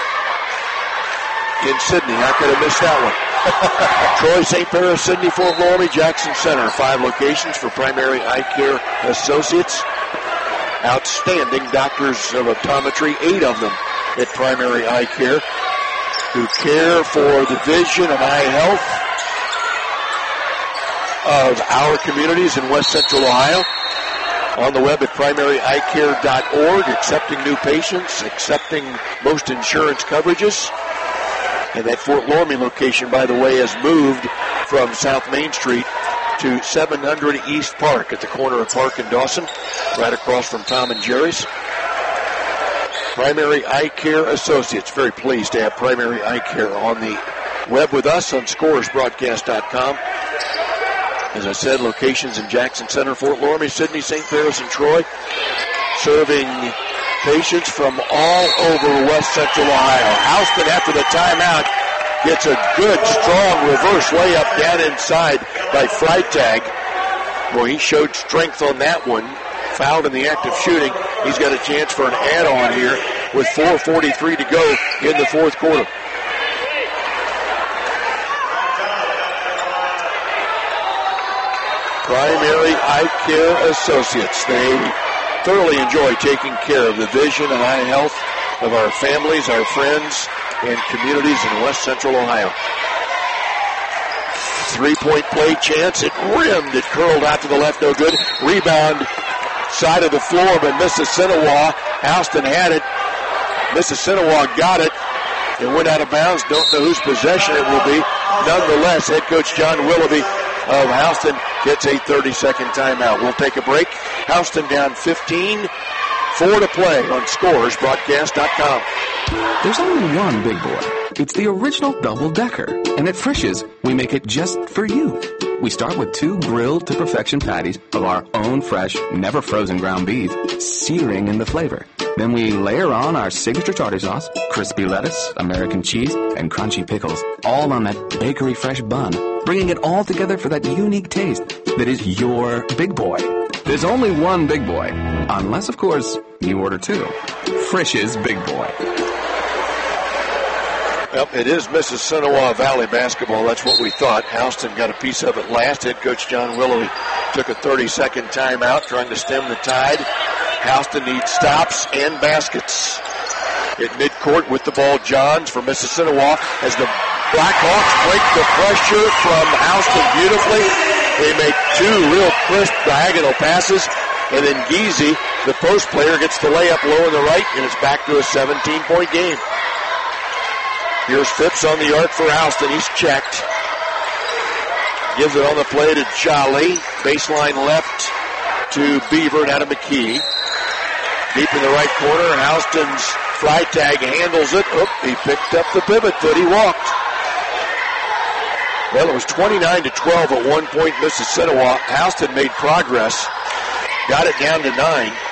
in Sidney. How could I miss that one? Troy, St. Paris, Sidney, Fort Lauderdale, Jackson Center. 5 locations for Primary Eye Care Associates. Outstanding doctors of optometry, 8 of them at Primary Eye Care, who care for the vision and eye health of our communities in West Central Ohio. On the web at primaryeyecare.org, accepting new patients, accepting most insurance coverages. And that Fort Lauderdale location, by the way, has moved from South Main Street to 700 East Park at the corner of Park and Dawson, right across from Tom and Jerry's. Primary Eye Care Associates. Very pleased to have Primary Eye Care on the web with us on scoresbroadcast.com. As I said, locations in Jackson Center, Fort Loramie, Sidney, St. Paris, and Troy, serving patients from all over West Central Ohio. Houston, after the timeout, gets a good, strong reverse layup down inside by Freitag. Well, he showed strength on that one. Fouled in the act of shooting. He's got a chance for an add-on here with 4:43 to go in the fourth quarter. Primary Eye Care Associates. They thoroughly enjoy taking care of the vision and eye health of our families, our friends, and communities in West Central Ohio. Three-point play chance. It rimmed. It curled out to the left. No good. Rebound. Side of the floor by Mississinawa. Houston had it. Mississinawa got it. It went out of bounds. Don't know whose possession it will be. Nonetheless, head coach John Willoughby of Houston gets a 30-second timeout. We'll take a break. Houston down 15. 4 to play on scoresbroadcast.com. There's only one big boy. It's the original double-decker. And at Frisch's, we make it just for you. We start with 2 grilled to perfection patties of our own fresh, never frozen ground beef, searing in the flavor. Then we layer on our signature tartar sauce, crispy lettuce, American cheese, and crunchy pickles, all on that bakery fresh bun, bringing it all together for that unique taste that is your big boy. There's only one big boy, unless, of course, you order 2. Frisch's Big Boy. Well, it is Mississinawa Valley basketball. That's what we thought. Houston got a piece of it last. Head coach John Willoughby took a 30-second timeout trying to stem the tide. Houston needs stops and baskets. At midcourt with the ball, Johns for Mississinawa as the Blackhawks break the pressure from Houston beautifully. They make 2 real crisp diagonal passes, and then Geezy, the post player, gets the layup low on the right, and it's back to a 17-point game. Here's Phipps on the arc for Houston. He's checked. Gives it on the play to Jolly. Baseline left to Beaver and out of McKee. Deep in the right corner, Houston's Freitag handles it. He picked up the pivot foot. He walked. Well, it was 29-12 at one point. Mississinawa. Houston made progress. Got it down to 9.